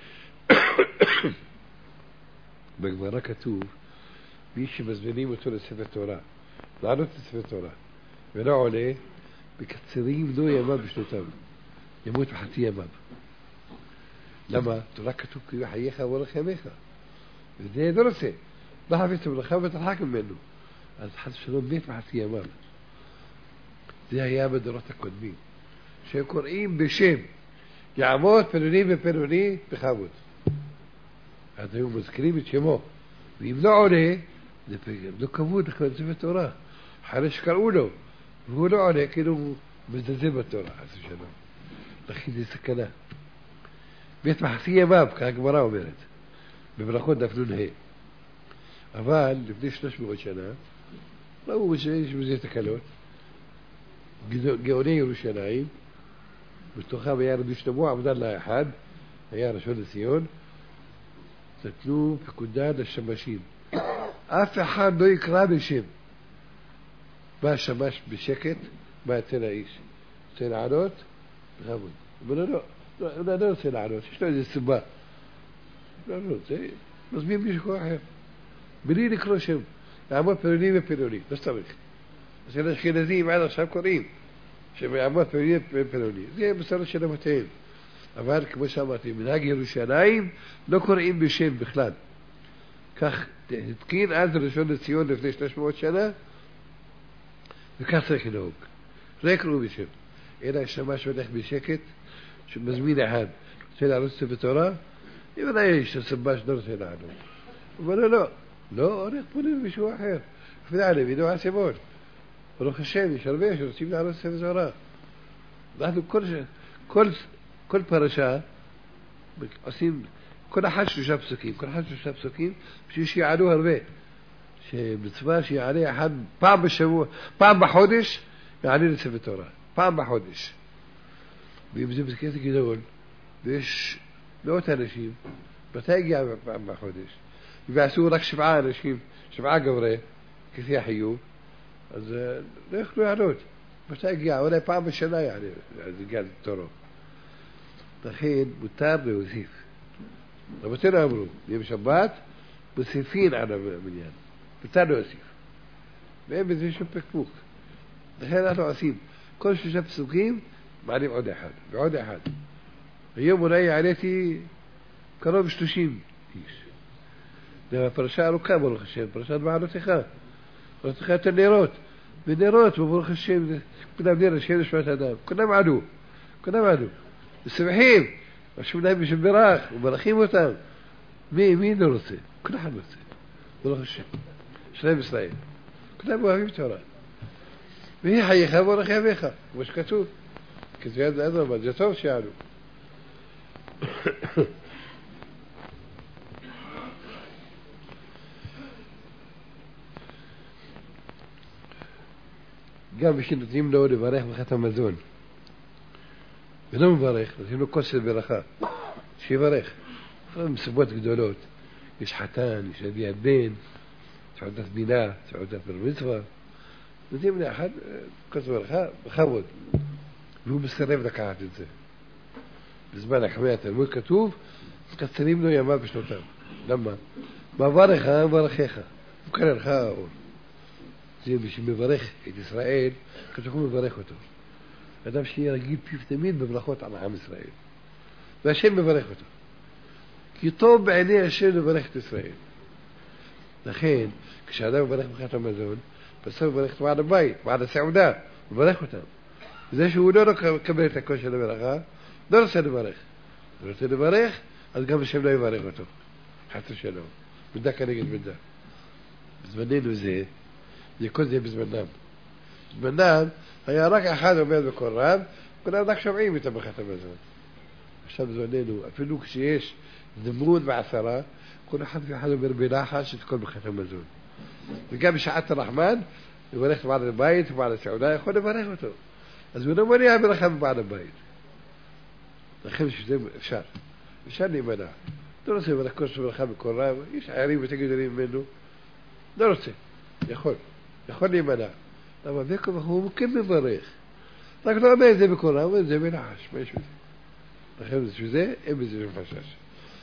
Speaker 1: בגמרא כתוב, מי שמזמינים אותו לספר תורה, לעלות לספר תורה, ולא עולה, בקצרים לא ימיו בשנותיו, ימות בחצי ימיו. למה? תורה כתוב כי חייך ואורך ימיך, וזה לא רוצה. לא חפץ מלאכה ותרחק ממנו, אז חס ושלום מת בחצי ימיו. זה היה בדורות הקודמים, שהם קוראים בשם, יעמוד פלוני ופלוני בכבוד. אז היו מזכירים את שמו, ואם לא עולה, זה לא כבוד לכבוד ספר תורה. אחרי שקראו לו, והוא לא עולה, כאילו הוא מזלזל בתורה, חס ושלום. לכן זה סכנה. מת בחצי ימיו, כך הגמרא אומרת, בברכות דף נ"ה. אבל לפני 300 שנה, ראו שיש בזה תקלות. גאוני ירושלים, בתוכם היה רבי שלמה עבדאללה אחד, היה ראשון לציון, נתנו פקודה לשמשים. אף אחד לא יקרא בשם. בא השמש בשקט, בא אצל האיש. רוצה לענות? בכבוד. אבל לא רוצה לענות, יש לו איזו סיבה. לא, זה מזמין מישהו אחר. בלי לקרוא שם. לעמוד פלוני ופלוני, לא צריך. אז האשכנזים עד עכשיו קוראים. שיעמוד פלוני ופלוני. זה בסדר של אבותיהם. אבל כמו שאמרתי, מנהג ירושלים לא קוראים בשם בכלל. כך התקין אז ראשון לציון לפני 300 שנה, וכך צריך לנהוג. לא יקראו בשם. אלא השמש הולך בשקט, שמזמין אחד. רוצה לעלות ספר תורה? אם יש הסבש לא רוצה לעלות. הוא אומר לו, לא, הולך פונה למישהו אחר. כפדה עליהם, ידעו עשימון. ברוך השם, יש הרבה שרוצים לעלות ספר תורה. אנחנו כל פרשה עושים, כל אחד 3 פסוקים, בשביל שיעלו הרבה. שמצווה שיעלה אחד פעם בשבוע, פעם בחודש, יעלה לספר תורה. פעם בחודש. ואם זה בית כנסת גדול, ויש מאות אנשים, מתי הגיע פעם בחודש? יבעשו רק 7 אנשים, 7 גברי, כפי החיוב, אז לא יכלו לענות. מתי הגיע? אולי פעם בשנה יענה, אז הגיע לתורו. לכן מותר להוסיף. רבותינו אמרו, יום שבת מוסיפין על המניין. מותר להוסיף. ואין בזה שום פקפוק. לכן אנחנו עושים כל 3 פסוקים, מעלים עוד אחד, ועוד אחד. היום אולי העליתי קרוב 30 איש. והפרשה ארוכה, ברוך השם, פרשת מעלותיך. מעלותיך את הנרות. ונרות, ברוך השם, כולם נר, השם נשמת אדם. כולם עלו. ושמחים. משהו להם בשם ברך, ומברכים אותם. מי לא רוצה? כל אחד רוצה. ברוך השם. שלם ישראל. כולם אוהבים תורה. והיא חייך וברך ימיך, כמו שכתוב. כתוב יד אדרבה, זה טוב שיעלו. גם כשנותנים לו לברך ברכת המזון ולא מברך, נותנים לו כוס של ברכה שיברך. מסיבות גדולות, יש חתן, יש אביית בן, סעודת בינה, סעודת בר מצווה, נותנים לאחד כוס ברכה בכבוד, והוא מסרב לקחת את זה. בזמן החמי התלמוד כתוב, מקצרים לו ימיו בשנותיו. למה? מברך מברכך, הוא קרא לך האור. זה מי שמברך את ישראל, כתוב הוא מברך אותו. אדם שיהיה רגיל פיו תמיד בברכות על עם ישראל. והשם מברך אותו. כי טוב בעיני השם לברך את ישראל. לכן, כשאדם מברך ברכת המזון, בסוף מברך את בעל הבית, בעל הסעודה, הוא מברך אותם. וזה שהוא לא מקבל את הכושר לברכה, לא רוצה לברך. הוא רוצה לברך, אז גם השם לא יברך אותו. חס ושלום. מידה כנגד מידה. בזמננו זה כל זה בזמנם. בזמנם היה רק אחד עומד בקול רם, כולם רק שומעים את ברכת המזון. עכשיו בזמננו, אפילו כשיש זמרות בעשרה, כל אחד ואחד אומר בלחש את כל ברכת המזון. וגם בשעת הרחמן, לברך את בעל הבית ובעל הסעודה, יכול לברך אותו. אז הוא לא מניע ברכה מבעל הבית. לכן שזה אפשר להימנע. לא רוצה לברך כל שברכה בקול רם, יש עיירים ותגידונים ממנו, לא רוצה, יכול להימנע. למה בקו הוא כן מברך. רק לא אומר את זה בקול רם, זה בלחש, מה יש בזה? לכן שזה, אין בזה שום חשש.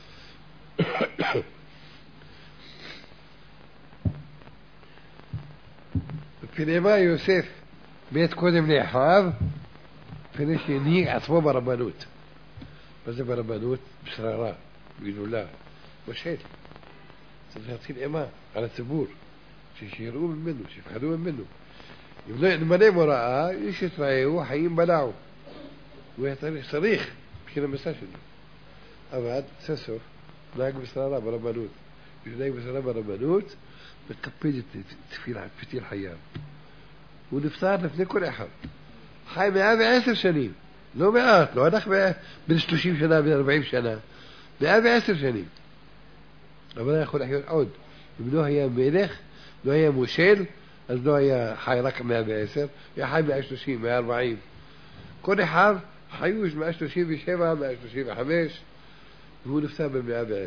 Speaker 1: ונאמר יוסף מת קודם לאחיו, לפני שהנהיג עצמו ברבנות. מה זה ברבנות? בשררה, בגדולה, בשל. צריך להתחיל אימה על הציבור, שיראו ממנו, שיפחדו ממנו. אם לא נמנה מוראה, איש יתראהו, חיים בלעו. הוא היה צריך בשביל המסע שלו. אבל סוף נהג בשררה ברבנות. ונהג בשררה ברבנות, מקפד את תפילה, פתיל חייו. הוא נפטר לפני כל אחד. חי 110 שנים. לא מעט, לא הלך בין 30 שנה, בין 40 שנה. 110 שנים. אבל היה יכול לחיות עוד. אם לא היה מלך, לא היה מושל, אז לא היה חי רק 110, היה חי 130, 140. כל אחד חיו 137, 135, והוא נפטר ב-110.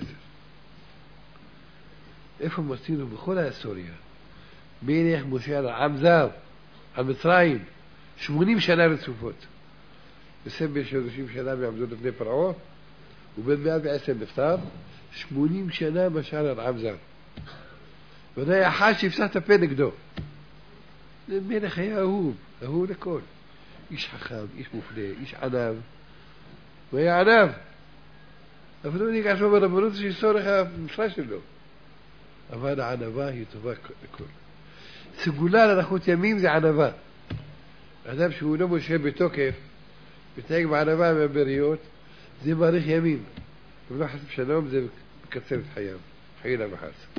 Speaker 1: איפה מצינו בכל ההיסטוריה? מלך מושל על עם זר, על מצרים, 80 שנה רצופות. בסבל 30 שנה מעמדו לפני פרעה, ובין 110 נפטר, 80 שנה משל על עם זר. וזה היה אחד שיפסח את הפה נגדו. זה מלך היה אהוב לכל. איש חכם, איש מופלא, איש ענב. הוא היה ענב. אבל הוא ניגש לו ברבנות שיסור לך המשרה שלו. אבל הענבה היא טובה לכל. סגולה לנחות ימים זה ענבה. אדם שהוא לא משה בתוקף, מתנהג בענבה מהבריות, זה מאריך ימים. ולא חס ושלום, זה מקצר את חייו. חיילה וחס.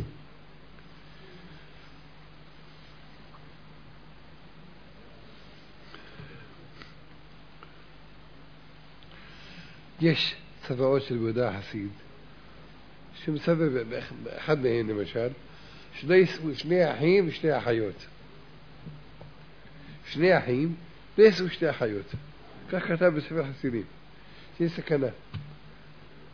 Speaker 1: יש צבאות של יהודה החסיד שמסבב אחד מהם למשל שני אחים ושני אחיות, שני אחים ויש שתי אחיות, כך כתב בספר חסידים. שיש סכנה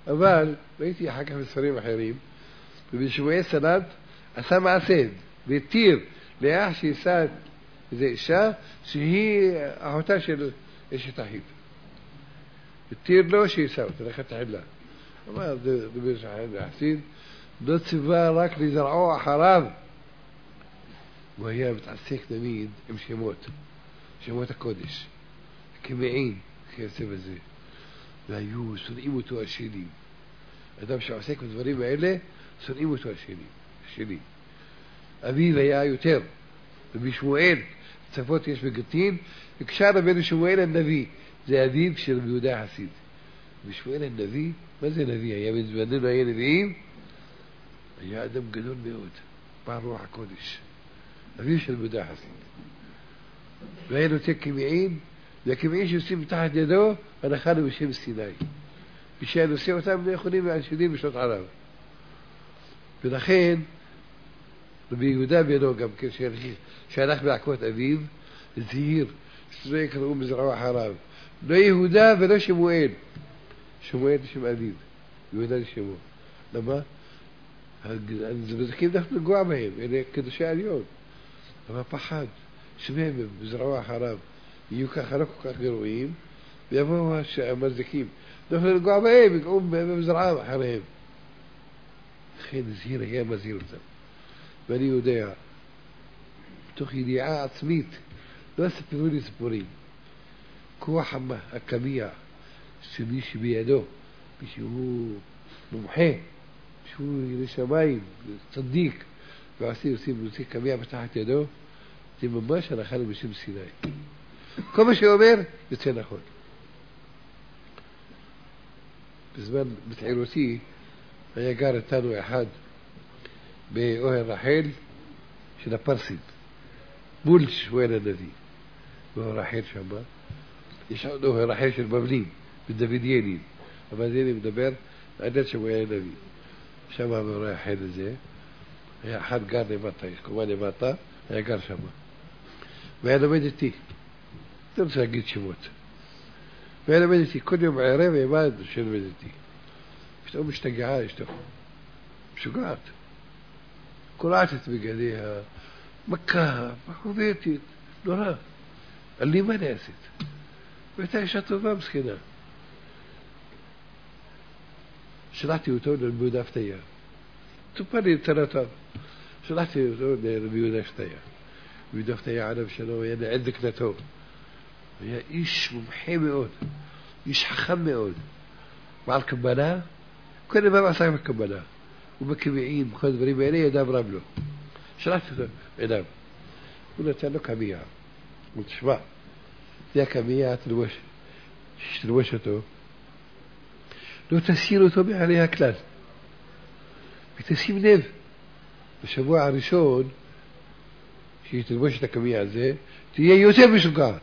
Speaker 1: אבל ראיתי אחר כך בספרים אחרים, ובשבועי סלט עשה מעשה, והתיר לאח שיישא איזו אישה שהיא אחותה של אשת אחיו. התיר לו שיישא אותה, לכת תחילה. אמר, דבר שחייב להחסיד, לא ציווה רק לזרעו אחריו. הוא היה מתעסק תמיד עם שמות הקודש, כמעין, כיוצא בזה. והיו שונאים אותו השנים. אדם שעוסק בדברים האלה, שונאים אותו השנים. אביו היה יותר, ובשמואל, צפות יש בגטין, וקשר רבנו שמואל הנביא, זה אביו של רבי יהודה החסיד. ושמואל הנביא, מה זה נביא? היה בזמננו היה נביאים? היה אדם גדול מאוד, בעל רוח הקודש. אביו של רבי יהודה החסיד. והיה נותן כמעין, והכמעין שעושים מתחת ידו, הנחה לו בשם סיני. ושהנושא אותם לא יכולים להשאירים בשנות ערב. ולכן, רבי יהודה בנו גם כן, שהלך בעקבות אביו, זהיר, שלא יקראו מזרעו אחריו. לא יהודה ולא שמואל. שמואל לשם אביו, יהודה לשמו. למה? הנזקים דווקא לגוע בהם, אלה קדושי עליון. אבל פחד, שמהם מזרעו אחריו, יהיו ככה לא כל כך גרועים, ויבואו המזדקים. דווקא לגוע בהם, יקראו במזרעם אחריהם. לכן זהיר היה מזהיר אותם. ואני יודע, בתוך ידיעה עצמית, לא ספרו לי סיפורים. כוח הקמיע של מי שבידו, מי שהוא מומחה, שהוא ירא שמיים, צדיק, ועושים קמיע בתחת ידו, זה ממש הנחה לו בשם סיני. כל מה שאומר יוצא נכון. בזמן בצעירותי היה גר איתנו אחד באוהל רחל של הפרסים, מול שמואל הנביא. באוהל רחל שם, יש עוד אוהל רחל של בבלים, בדוד ילין, אבל זה אני מדבר על שמואל הנביא. שם באוהל רחל הזה, היה אחד גר למטה, יש קומה למטה, היה גר שם. והיה לומד איתי, לא רוצה להגיד שמות. והיה לומד איתי, כל יום ערב עמד שלומד איתי. פתאום משתגעה אשתו, משוגעת. קורעת את בגדיה, מכה, מחובטת, נורא. על לי מה נעשית? והייתה אישה טובה, מסכנה. שלחתי אותו לרבי יהודה הפתיה. טופל לי צרתיו. שלחתי אותו לרבי יהודה הפתיה. רבי יהודה הפתיה עליו שלום, היה נעד דקנתו. היה איש מומחה מאוד, איש חכם מאוד. בעל קבלה, כל דבר עשה בקבלה. ובקביעים, בכל הדברים האלה, ידיו רב לו. שלחתי אותו, ידיו. הוא נתן לו קמיע. הוא תשמע, זה הקמיע, שתלבוש אותו. לא תסיר אותו מעלי הכלל. ותשים לב, בשבוע הראשון, שהיא תלבוש את הקמיע הזה, תהיה יותר משוגעת.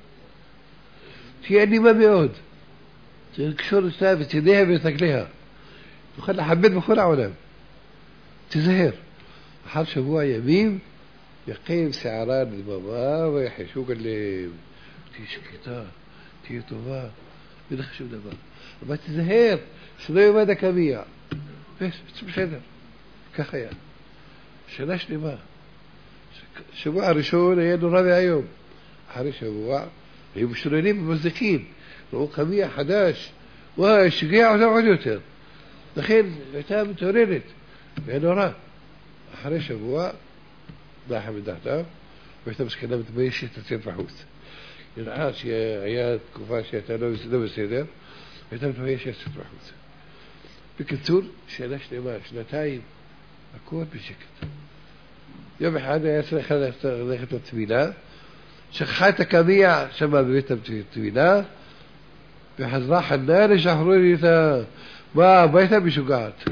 Speaker 1: תהיה נימה מאוד. צריך לקשור אותה ותדיה ותגליה. תוכל לחבד בכל העולם. תזהר. אחר שבוע ימים, יקים שערה לדממה ויחשו גלם. תהיה שקטה, תהיה טובה, אין לך שום דבר. אבל תזהר, שלא יאבד הקמיע. זה בסדר. כך היה. שנה שלמה. שבוע הראשון היה נורא והיום. אחרי שבוע, היו משוררים ומזדקים. ראו קמיע חדש. וואי, שגיע אותם עוד יותר. לכן הייתה מתעוררת. והיה נורא. אחרי שבוע, נחה מדעתה, והייתה מסכנה מתביישת לצאת בחוץ. נראה שהיה תקופה שהייתה לא בסדר, והייתה מתביישת לצאת בחוץ. בקיצור, שנה שלמה, שנתיים, הכל בשקט. יום אחד היה צריך ללכת לתפילה, שכחה את הקמיע שם בבית התפילה, וחזרה חנה לשחרר איתה, מה, הביתה משוגעת.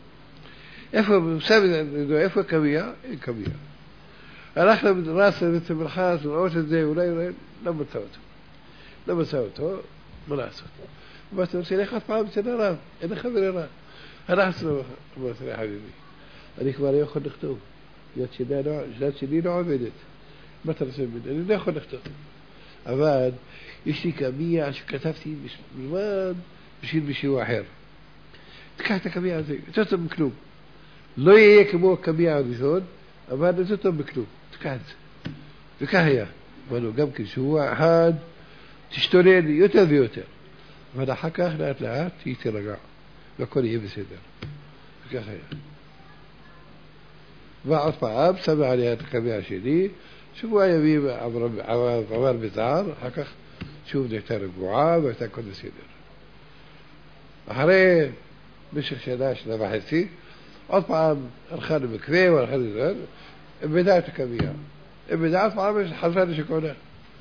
Speaker 1: איפה הקמיע? אין קמיע. הלך לרס לבית המרחץ, ולראות את זה, אולי לא מצא אותו, מה לעשות? אמרתי, רוצה ללכת פעם אצל הרב, אין לך ברירה. הלכנו, אמרתי לי, חביבי, אני כבר לא יכול לכתוב, יד שלי לא עובדת. מה אתה רוצה ממני? אני לא יכול לכתוב. אבל יש לי קמיע שכתבתי מזמן בשביל מישהו אחר. תקח את הקביע הזה, יותר טוב מכלום. לא יהיה כמו הקביע הראשון, אבל יותר טוב מכלום. תקח את זה. וכך היה. אמרנו, גם כן שבוע אחד, תשתולל יותר ויותר. אבל אחר כך, לאט לאט, היא תירגע. והכל יהיה בסדר. וכך היה. ועוד פעם, שמה עליה את הקביע השני, שבוע ימים עבר בזער, אחר כך שוב נהייתה רגועה והייתה הכל בסדר. אחרי במשך שנה וחצי, עוד פעם הלכה למקווה והלכה לזה, איבדה את הקביע. איבדה עוד פעם חזרה לשכונה.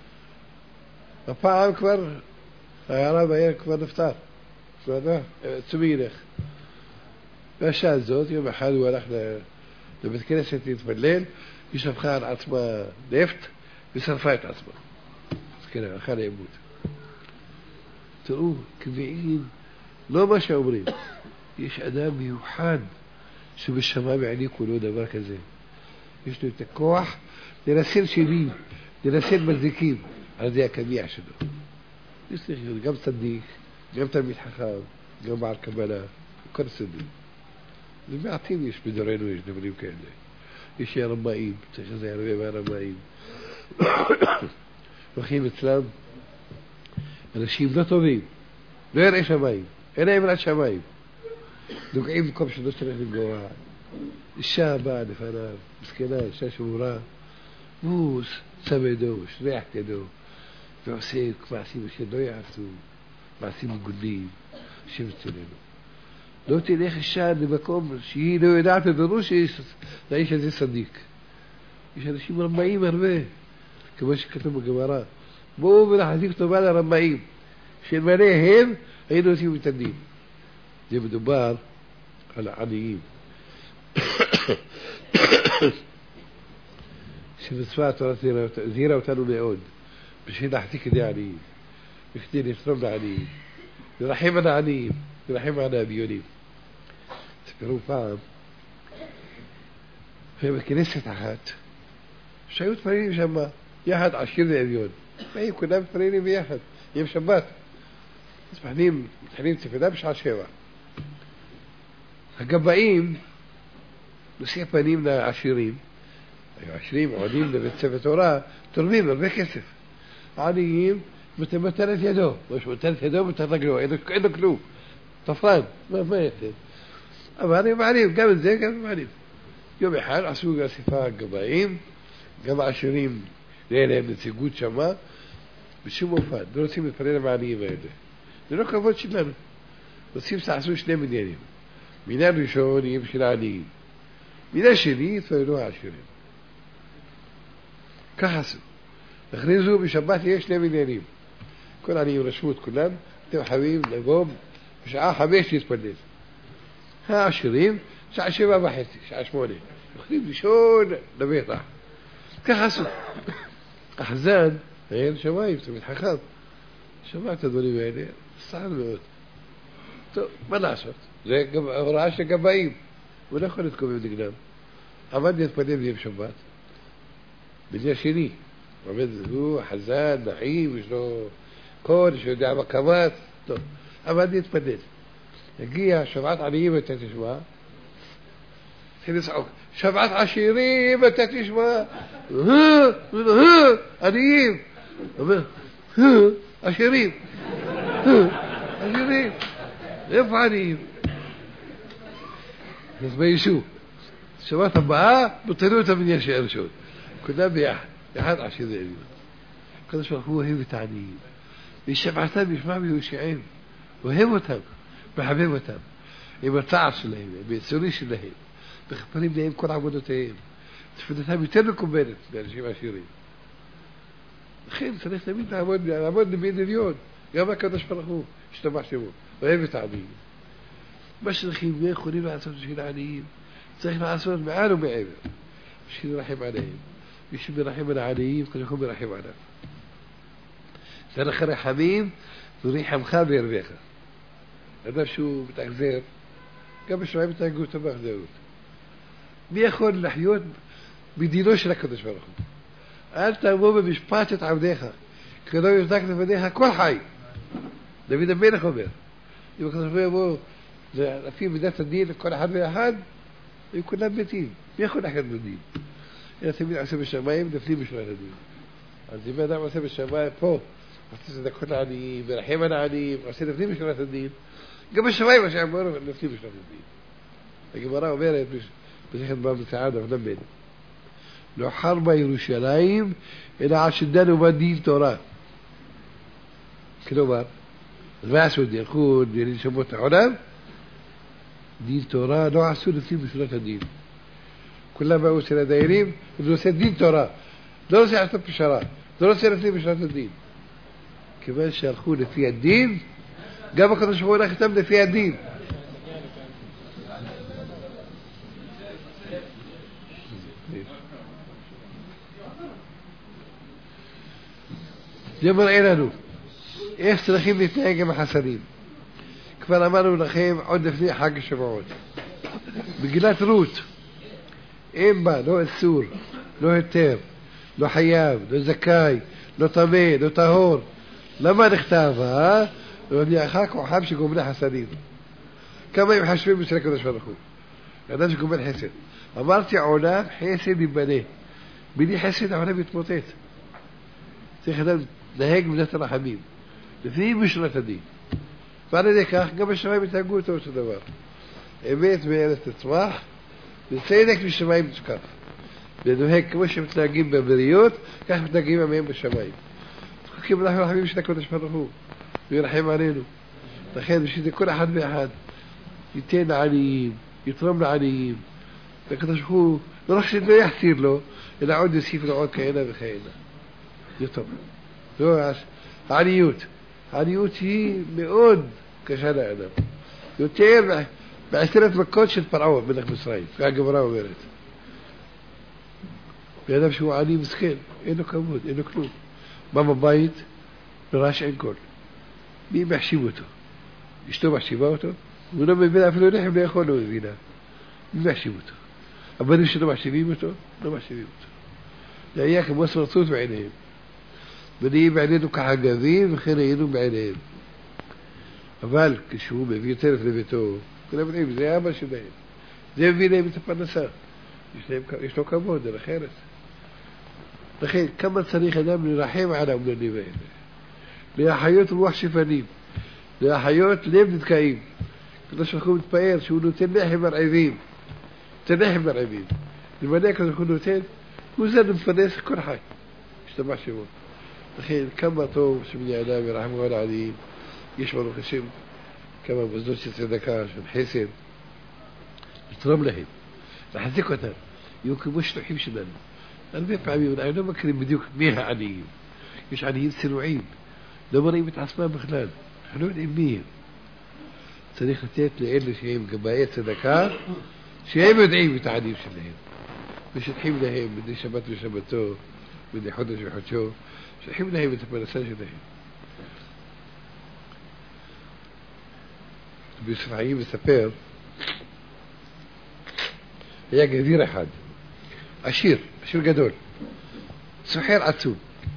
Speaker 1: הפעם כבר, הרב היה כבר נפטר. צומי ילך. והשעה הזאת, יום אחד הוא הלך לבית כנסת להתפלל, היא שפכה על עצמה נפט ושרפה את עצמה. אז כן, הלכה לאיבוד. תראו, קביעים, לא מה שאומרים. יש אדם מיוחד שבשמיים העניקו לו דבר כזה. יש לו את הכוח לנסל שנים, לנסל מזיקים על ידי הקביע שלו. יש לו גם צדיק, גם תלמיד חכם, גם בעל קבלה, כל צדיק. ומעטים יש בדורנו, יש דברים כאלה. יש רמאים, צריך לזה הרבה מהרמאים. הולכים אצלם אנשים לא טובים, לא יראה שמיים, אין להם יראת שמיים. נוגעים במקום שלא צריך לגוע. אישה באה לפניו, מסכנה, אישה שבורה, והוא שם ידו, שריח ידו, ועושה מעשים שלא יעשו, מעשים מגונים, שמצלנו. לא תלך אישה למקום שהיא לא יודעת בבירור שהאיש הזה צדיק. יש אנשים רמאים הרבה, כמו שכתוב בגמרא. בואו ונחזיק טובה לרמאים, שאלמלא הם היינו עושים את הדין. זה מדובר על העניים. שמצווה התורה זהירה אותנו מאוד, בשביל להחזיק ידי העניים, בכדי לתרום לעניים, לרחם על העניים, לרחם על האביונים. תספרו פעם, בכנסת אחת, שהיו תפלילים שם, יחד עשיר ואביון. היו כולם תפלילים ביחד, יום שבת. אז מתחילים תפילה בשעה 7. הגבאים, נושאי פנים לעשירים, היו עשירים, עולים לבית ספר תורה, תורמים הרבה כסף. העניים, מטל את ידו, מטל את ידו ומטל רגלו, אין לו כלום. תפרן, מה יתן? אבל הם מעלים, גם את זה, גם הם מעלים. יום אחד עשו אסיפה הגבאים, גם העשירים, אין להם נציגות שמה, בשום אופן, לא רוצים להתפלל עם העניים האלה. זה לא כבוד שלנו. רוצים שתעשו שני מניינים. מניין ראשון יהיה בשביל העניים. מניין שני יתפללו העשירים. כך עשו. הכריזו בשבת יש שני מניינים. כל העניים רשמו את כולם, אתם חייבים לבוא בשעה 5 להתפלל. העשירים, שעה 7:30, שעה 8. יכולים לישון לבטח. כך עשו. החזן, היה לשמיים, תמיד חכם. שמע את הדברים האלה, סער מאוד. טוב, מה לעשות? זה הוראה של גבאים. הוא לא יכול להתקומם נגדם. עמד להתפלל ביום שבת. בניין שני. עומד הוא, חזן, נעים, יש לו קול, שיודע מה קמץ. טוב, עמד להתפלל. הגיע שבעת עניים אתה תשמע. התחיל לצעוק. שבעת עשירים אתה תשמע. עניים. אומר, עשירים. עשירים. איפה עניים? אז ביישו. שבת הבאה, נותנו את המניין של הראשון. כולם ביחד. יחד עשירים. הקדוש ברוך הוא אוהב את העניים. ושבעתם ישמע ויושיעם. אוהב אותם. מחבב אותם. עם הצער שלהם, ביצורי שלהם. מכפרים להם כל עבודותיהם. תפילתם יותר מקובלת באנשים עשירים. לכן צריך תמיד לעמוד למין עליון. גם הקדוש ברוך הוא, השתבח שמו, אוהב את העניים. מה שצריכים ויכולים לעשות בשביל העניים, צריך לעשות מעל ומעבר. בשביל לרחם עליהם. מי שמרחם על העניים, ככה הוא מרחם עליו. צריך רחמים, וריחמך וירבך. אדם שהוא מתאכזר, גם בשמיים מתאגו אותו באכזרות. מי יכול לחיות בדינו של הקדוש ברוך הוא? אל תבוא במשפט את עבדיך, כי לא ירדק לפניך כל חי. דוד המלך אומר, אם הקדוש ברוך הוא יבוא في بداية الدين لكل أحد واحد يكون لهم بيتين بياخد أحد من الدين إذا تبين عسب الشمايم دفلين مش رأي الدين عندي ما دام عسب الشمايم فوق وحسيس إذا كنا عليم برحيما عليم وحسيس دفلين مش رأي الدين قبل الشمايم مش عمره دفلين مش رأي الدين لكن مراه وبيرت مش ياخد باب السعادة ونبين لو حرب يروشلايم إلى عشدان وبدين توراه كلمر المعسود يقول دين شبوت علام دين توراه نوع سود فيه بسورة الدين كلما أوسنا دايرين درس دين توراه درس يعتبر بشراء درس يرتلي بشراء الدين كمان شارخون فيها الدين قبل كنا شوفونا ختمنا فيها الدين جمر إيرانو إيش تلخيم الاثنين جمع حسنين كفر أمانو لخيم عد فيه حق الشبعون بقلات روت إمبا لو السور لو التير لو حيام لو زكاي لو طمي لو طهور لما نختافها لو ابني أخاك وحامش قومنا حسنين كما يحشبين بسركة نشفرخو يعني قومنا حسن أمارتي عونام حسن يبنيه بدي حسن عونام يتموتيت تخدم نهيك بدأت الرحمين في مشرة دي فأنا ذيك قبل الشمايم تقول توسط دوار إميت بيانة الصباح لسيدك بالشمايم تسكر لأنه هيك مش بتلاقين ببريوت كيف بتلاقين أمين بالشمايم كيف نحن الحبيب مش تكون تشفره ويرحم علينا تخيل مش كل أحد بأحد يتين عليم يطرمنا عليم لكن تشوفوه نروحش إنه يحسير له إلا عود يسيف العود كأنا بخينا يطرم هو عنيوت هي مئود كشان أعلم يوتير بعثرة مكوتش الفرعون منك مصرين قاعد قبراء وميرت بيادم شو عني مسكين إنه كمود إنه كلوب ماما بايت براش عين مين بحشيبوته يشتو بحشيبوته ولما يبين في الوريح بلا يخونه يبينه مين بحشيبوته أما نمشي نو بحشيبوته لا إياك موصل صوت بعينهم بدي بعينهم كحجازين خير يدهم بعينهم أفعل كشو بفي تعرف لبيته كنا بنعيب زي أبا شدين زي بينا بتفنسا يشتو كمود أنا خيرت لخير كم صريخ دم رحيم على من النبيين لأحيوت الوحش فنيم لأحيوت ليه بتكايم كنا شخوم تباير شو نو تنحي مرعبين الملاك يكونوا تين وزن فناس كل حاجة اجتمع شباب لخير كم طوب سمني علامي رحمه الله عليه يشمروا خشم كما بزوجة صدقاء حسين يترم لهم رح ذكرتها يمكن مش تحيب شنان البيت عميون أنا ما كريم بديوك ميها عنيين مش عنيين سنوعين ده مريم عصمان بخلال حلول إمية صديقة تيت لإله شيء قبائية صدقاء شيء بدعي بتعديب شنهم مش تحيب لهم بدي شبت بشبتوه بدي حدش بحدشوه مش تحيب لهم بتبنسان شنهم بيوسف عيب السفير هي جزيرة حد عشير جدول سحير عتوب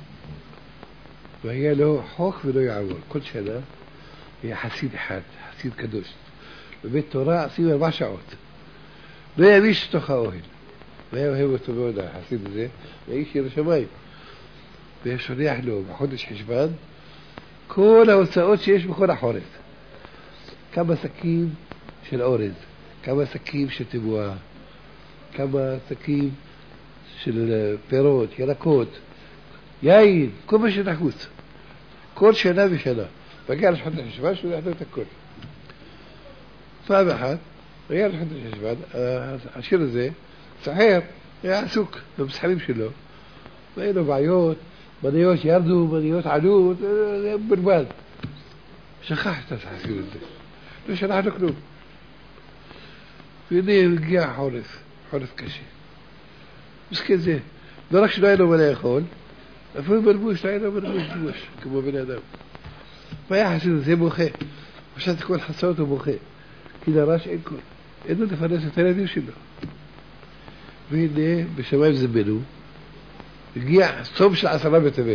Speaker 1: وهي له حوك وله يعور كل شيء ده هي حسيد حد حسيد كدوش ببيت توراء سيوة 4 شعوت لا يبيش تخاوهن لا يوهي تبودا حسيد زي يعيش يرشماي بيش ريح له بحدش حشبان كل وساوتش ايش بكون حورس كما سكين شل أورز كما سكين شل تبوا كما سكين شل بيروت يركوت ياين كل مش نحوس كل شنا بشنا فقال حتى الشباش ولا حتى تكل فابحث قال حتى الشباب عشير زي صحيح يا سوق بس حبيب شلو بينه بعيوت بديوت يردو بديوت عدو بالبال شخحت تحسين زي ليش أنا هنكلم في نيل الجاع حورس كشي بس كذا دركش دايلو ولا يخون في بربوش دايلو بربوش كما بني آدم فيا حسين زي مخي عشان تكون حصوته مخي كده راش إنكم إنه تفرس 30 شنو في بشباب زبلوا الجاع صوبش العصرات بيت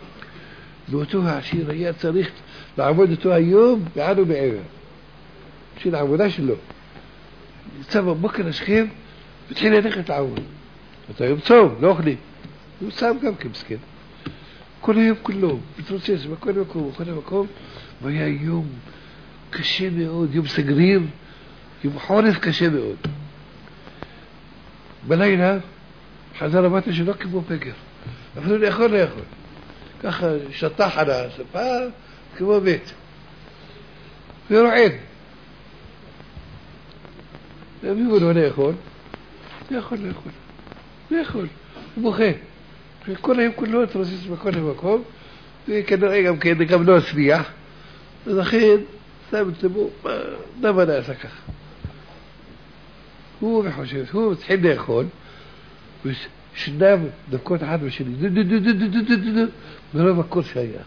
Speaker 1: دوتوها 20 ريال تاريخ لعبودتوها يوم قعدوا بعيرها בשביל העבודה שלו. יצא בבוקר השכם, מתחיל ללכת לעבוד. אתה יום צום, לא אוכלים. הוא שם גם כמסכן. כל היום כולו, מתרוצץ בכל מקום, והיה יום קשה מאוד, יום סגריר, יום חורף קשה מאוד. בלילה חזר הביתה שלא כמו פגר. אפילו לא יכול. ככה שטח על הספה, כמו בית. ורועד. ואמרו לו, לא יכול. הוא בוכה. כל היום כולו התרוצץ בכל מקום, וכנראה גם לא הצליח. ולכן, שם את לבו, למה נעשה ככה? הוא חושב, הוא מתחיל לאכול, ושניו דקות אחת בשני, מרוב הכל שהיה.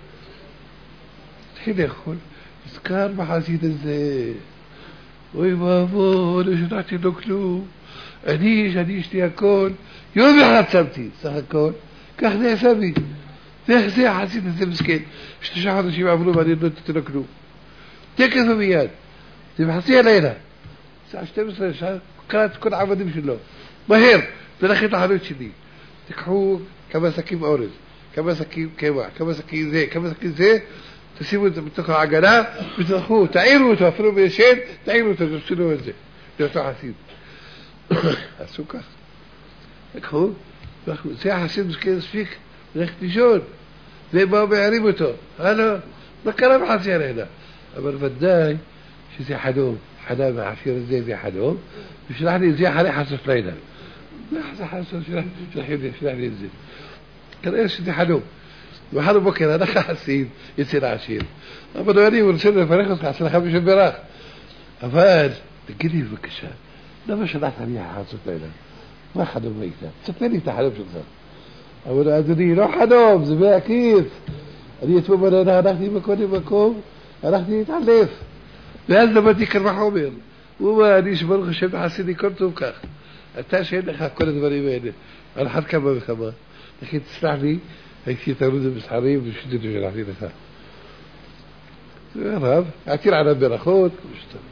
Speaker 1: מתחיל לאכול, נזכר בחסיד הזה, אוי ואבוי, לא שמעתי לו כלום, אני אשתי הכל, יום אחד שמתי, סך הכל, כך נעשה בי. ואיך זה החסיד הזה מסכן, 3 חודשים עברו ואני לא נתתי לו כלום. תקף ומיד, זה בחצי הלילה, שעה 12 שעה, קרא את כל העבדים שלו, מהר, תלכת לחנות שלי, תקחו כמה שקים אורז, כמה שקים קמח, כמה שקים זה, תשימו את זה בתוך העגלה, ותלכו, תעירו אותו, אפילו בישן, תעירו אותו, תפסילו את זה, זה אותו חסיד. עשו כך. לקחו, זה החסיד מסכן מספיק, ללכת לישון, והם באו מערים אותו, מה קרה בחצי הלילה? אבל ודאי שזה חלום, חלם העשיר הזה זה חלום, ושלח לי את זה אחרי חסות לילה. מה חסות שלח לי את זה? כנראה שזה חלום. ואחר בוקר הלך החסיד אצל העשיר. אבל אני רוצה לברך אותך, עשה לך בשביל ברך. אבל, תגיד לי בבקשה, למה שלחת לי חסות לילה? מה חלום היית? תספר לי את החלום שלך. אבל אדוני, לא חלום, זה בהקיף. אני אתמול בלילה הלכתי מקום, הלכתי להתעלף. ואז למדתי קרמה חומר. הוא אומר, אני שברוך השם בחסידי כל טוב כך. אתה שאין לך כל הדברים האלה. על אחת כמה וכמה. לכן תסלח לי, הייתי תרוז במסחרים ושתיתו שלחתי לך. זה רב, עתיר עליו ברכות, ושתק.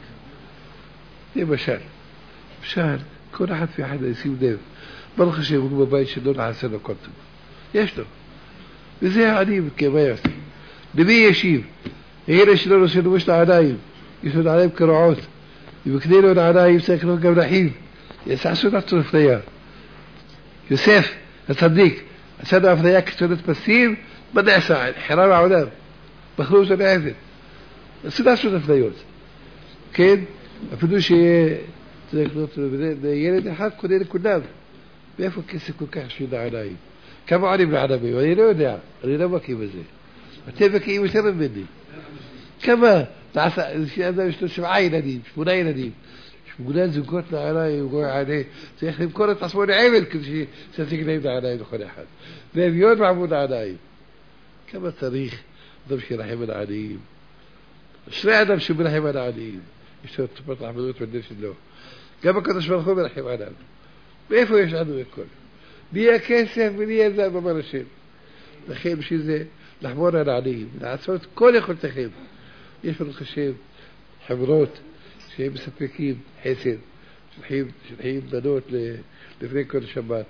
Speaker 1: זה משל, כל אחד ואחד ישים לב. ברוך השם, הוא בבית שלו נעשה לו כל טוב. יש לו. וזה העני, כמה יעשה. למי ישיב? הנה שלא נושא לו יש לעיניים. יש לו נעליים קרעות. ובקנה לו נעליים צריך לו גם נחיל. יעשו את עצמו לפניה. יוסף, הצדיק, עשה לו הפניה כשתונת פסים, מה נעשה? חירם העולם. בחרו אותו לעבד. עשו לעשות הפניות. כן? אפילו שיהיה, צריך ילד אחד קונה לכולם. מאיפה כסף כל כך של העיניים? כמה עונים לענבים? אני לא יודע. אני לא בקיא בזה. אתם בקיאים יותר ממני. כמה? יש לו 7 ילדים, 8 ילדים. 8 זוגות לעיניים, צריך למכור את עצמו לעבל כדי שתשיג להם לעיניים לכל אחד. ואביון מעמוד העיניים. כמה צריך אדם שירחם על העניים? אשרי אדם שמרחם על העניים. יש לו טיפות רחמנות בלב שלו. גם הקדוש ברוך הוא מרחם עליו. מאיפה יש לנו הכל? בלי הכסף ובלי הזם, אמר השם. לכן בשביל זה לחמור על העניים, לעשות כל יכולתכם. יש ברוך השם חברות שהם מספקים חסד, שולחים בנות לפני כל שבת.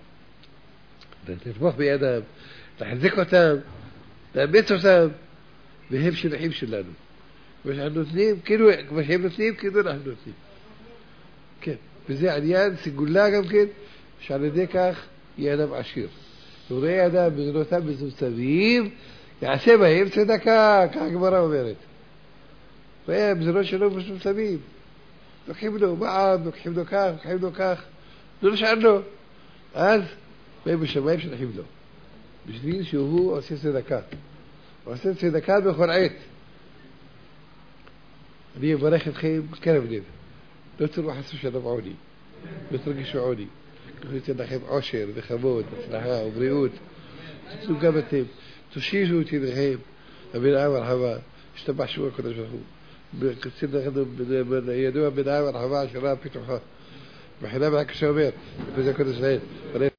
Speaker 1: לתמוך בידם, לחזק אותם, לאמץ אותם, והם שליחים שלנו. כמו שהם נותנים, כאילו אנחנו נותנים. כן, וזה עניין סגולה גם כן, שעל ידי כך יהיה אדם עשיר. וראה אדם בזנותיו מצומצמים, יעשה בהם צדקה, כך הגמרא אומרת. ראה בזנות שלו מצומצמים. לוקחים לו מע"מ, לוקחים לו כך, לא נשאר לו. אז באים בשמיים שלחים לו. בשביל שהוא עושה צדקה. הוא עושה צדקה בכל עת. אני אברך אתכם בקרב לב. לא תראו חס ושלום עוני. לא תרגישו עוני. אני אתן לכם עושר וכבוד, הצלחה ובריאות. תצאו גם אתם. תושישו אותי לכם. הבנאה והרחבה. השתבח שמו הקדוש ברוך הוא. ידוע בנאה והרחבה, עשירה פיתוחה. בחינה מה כשאומר, וזה הקדוש ישראל.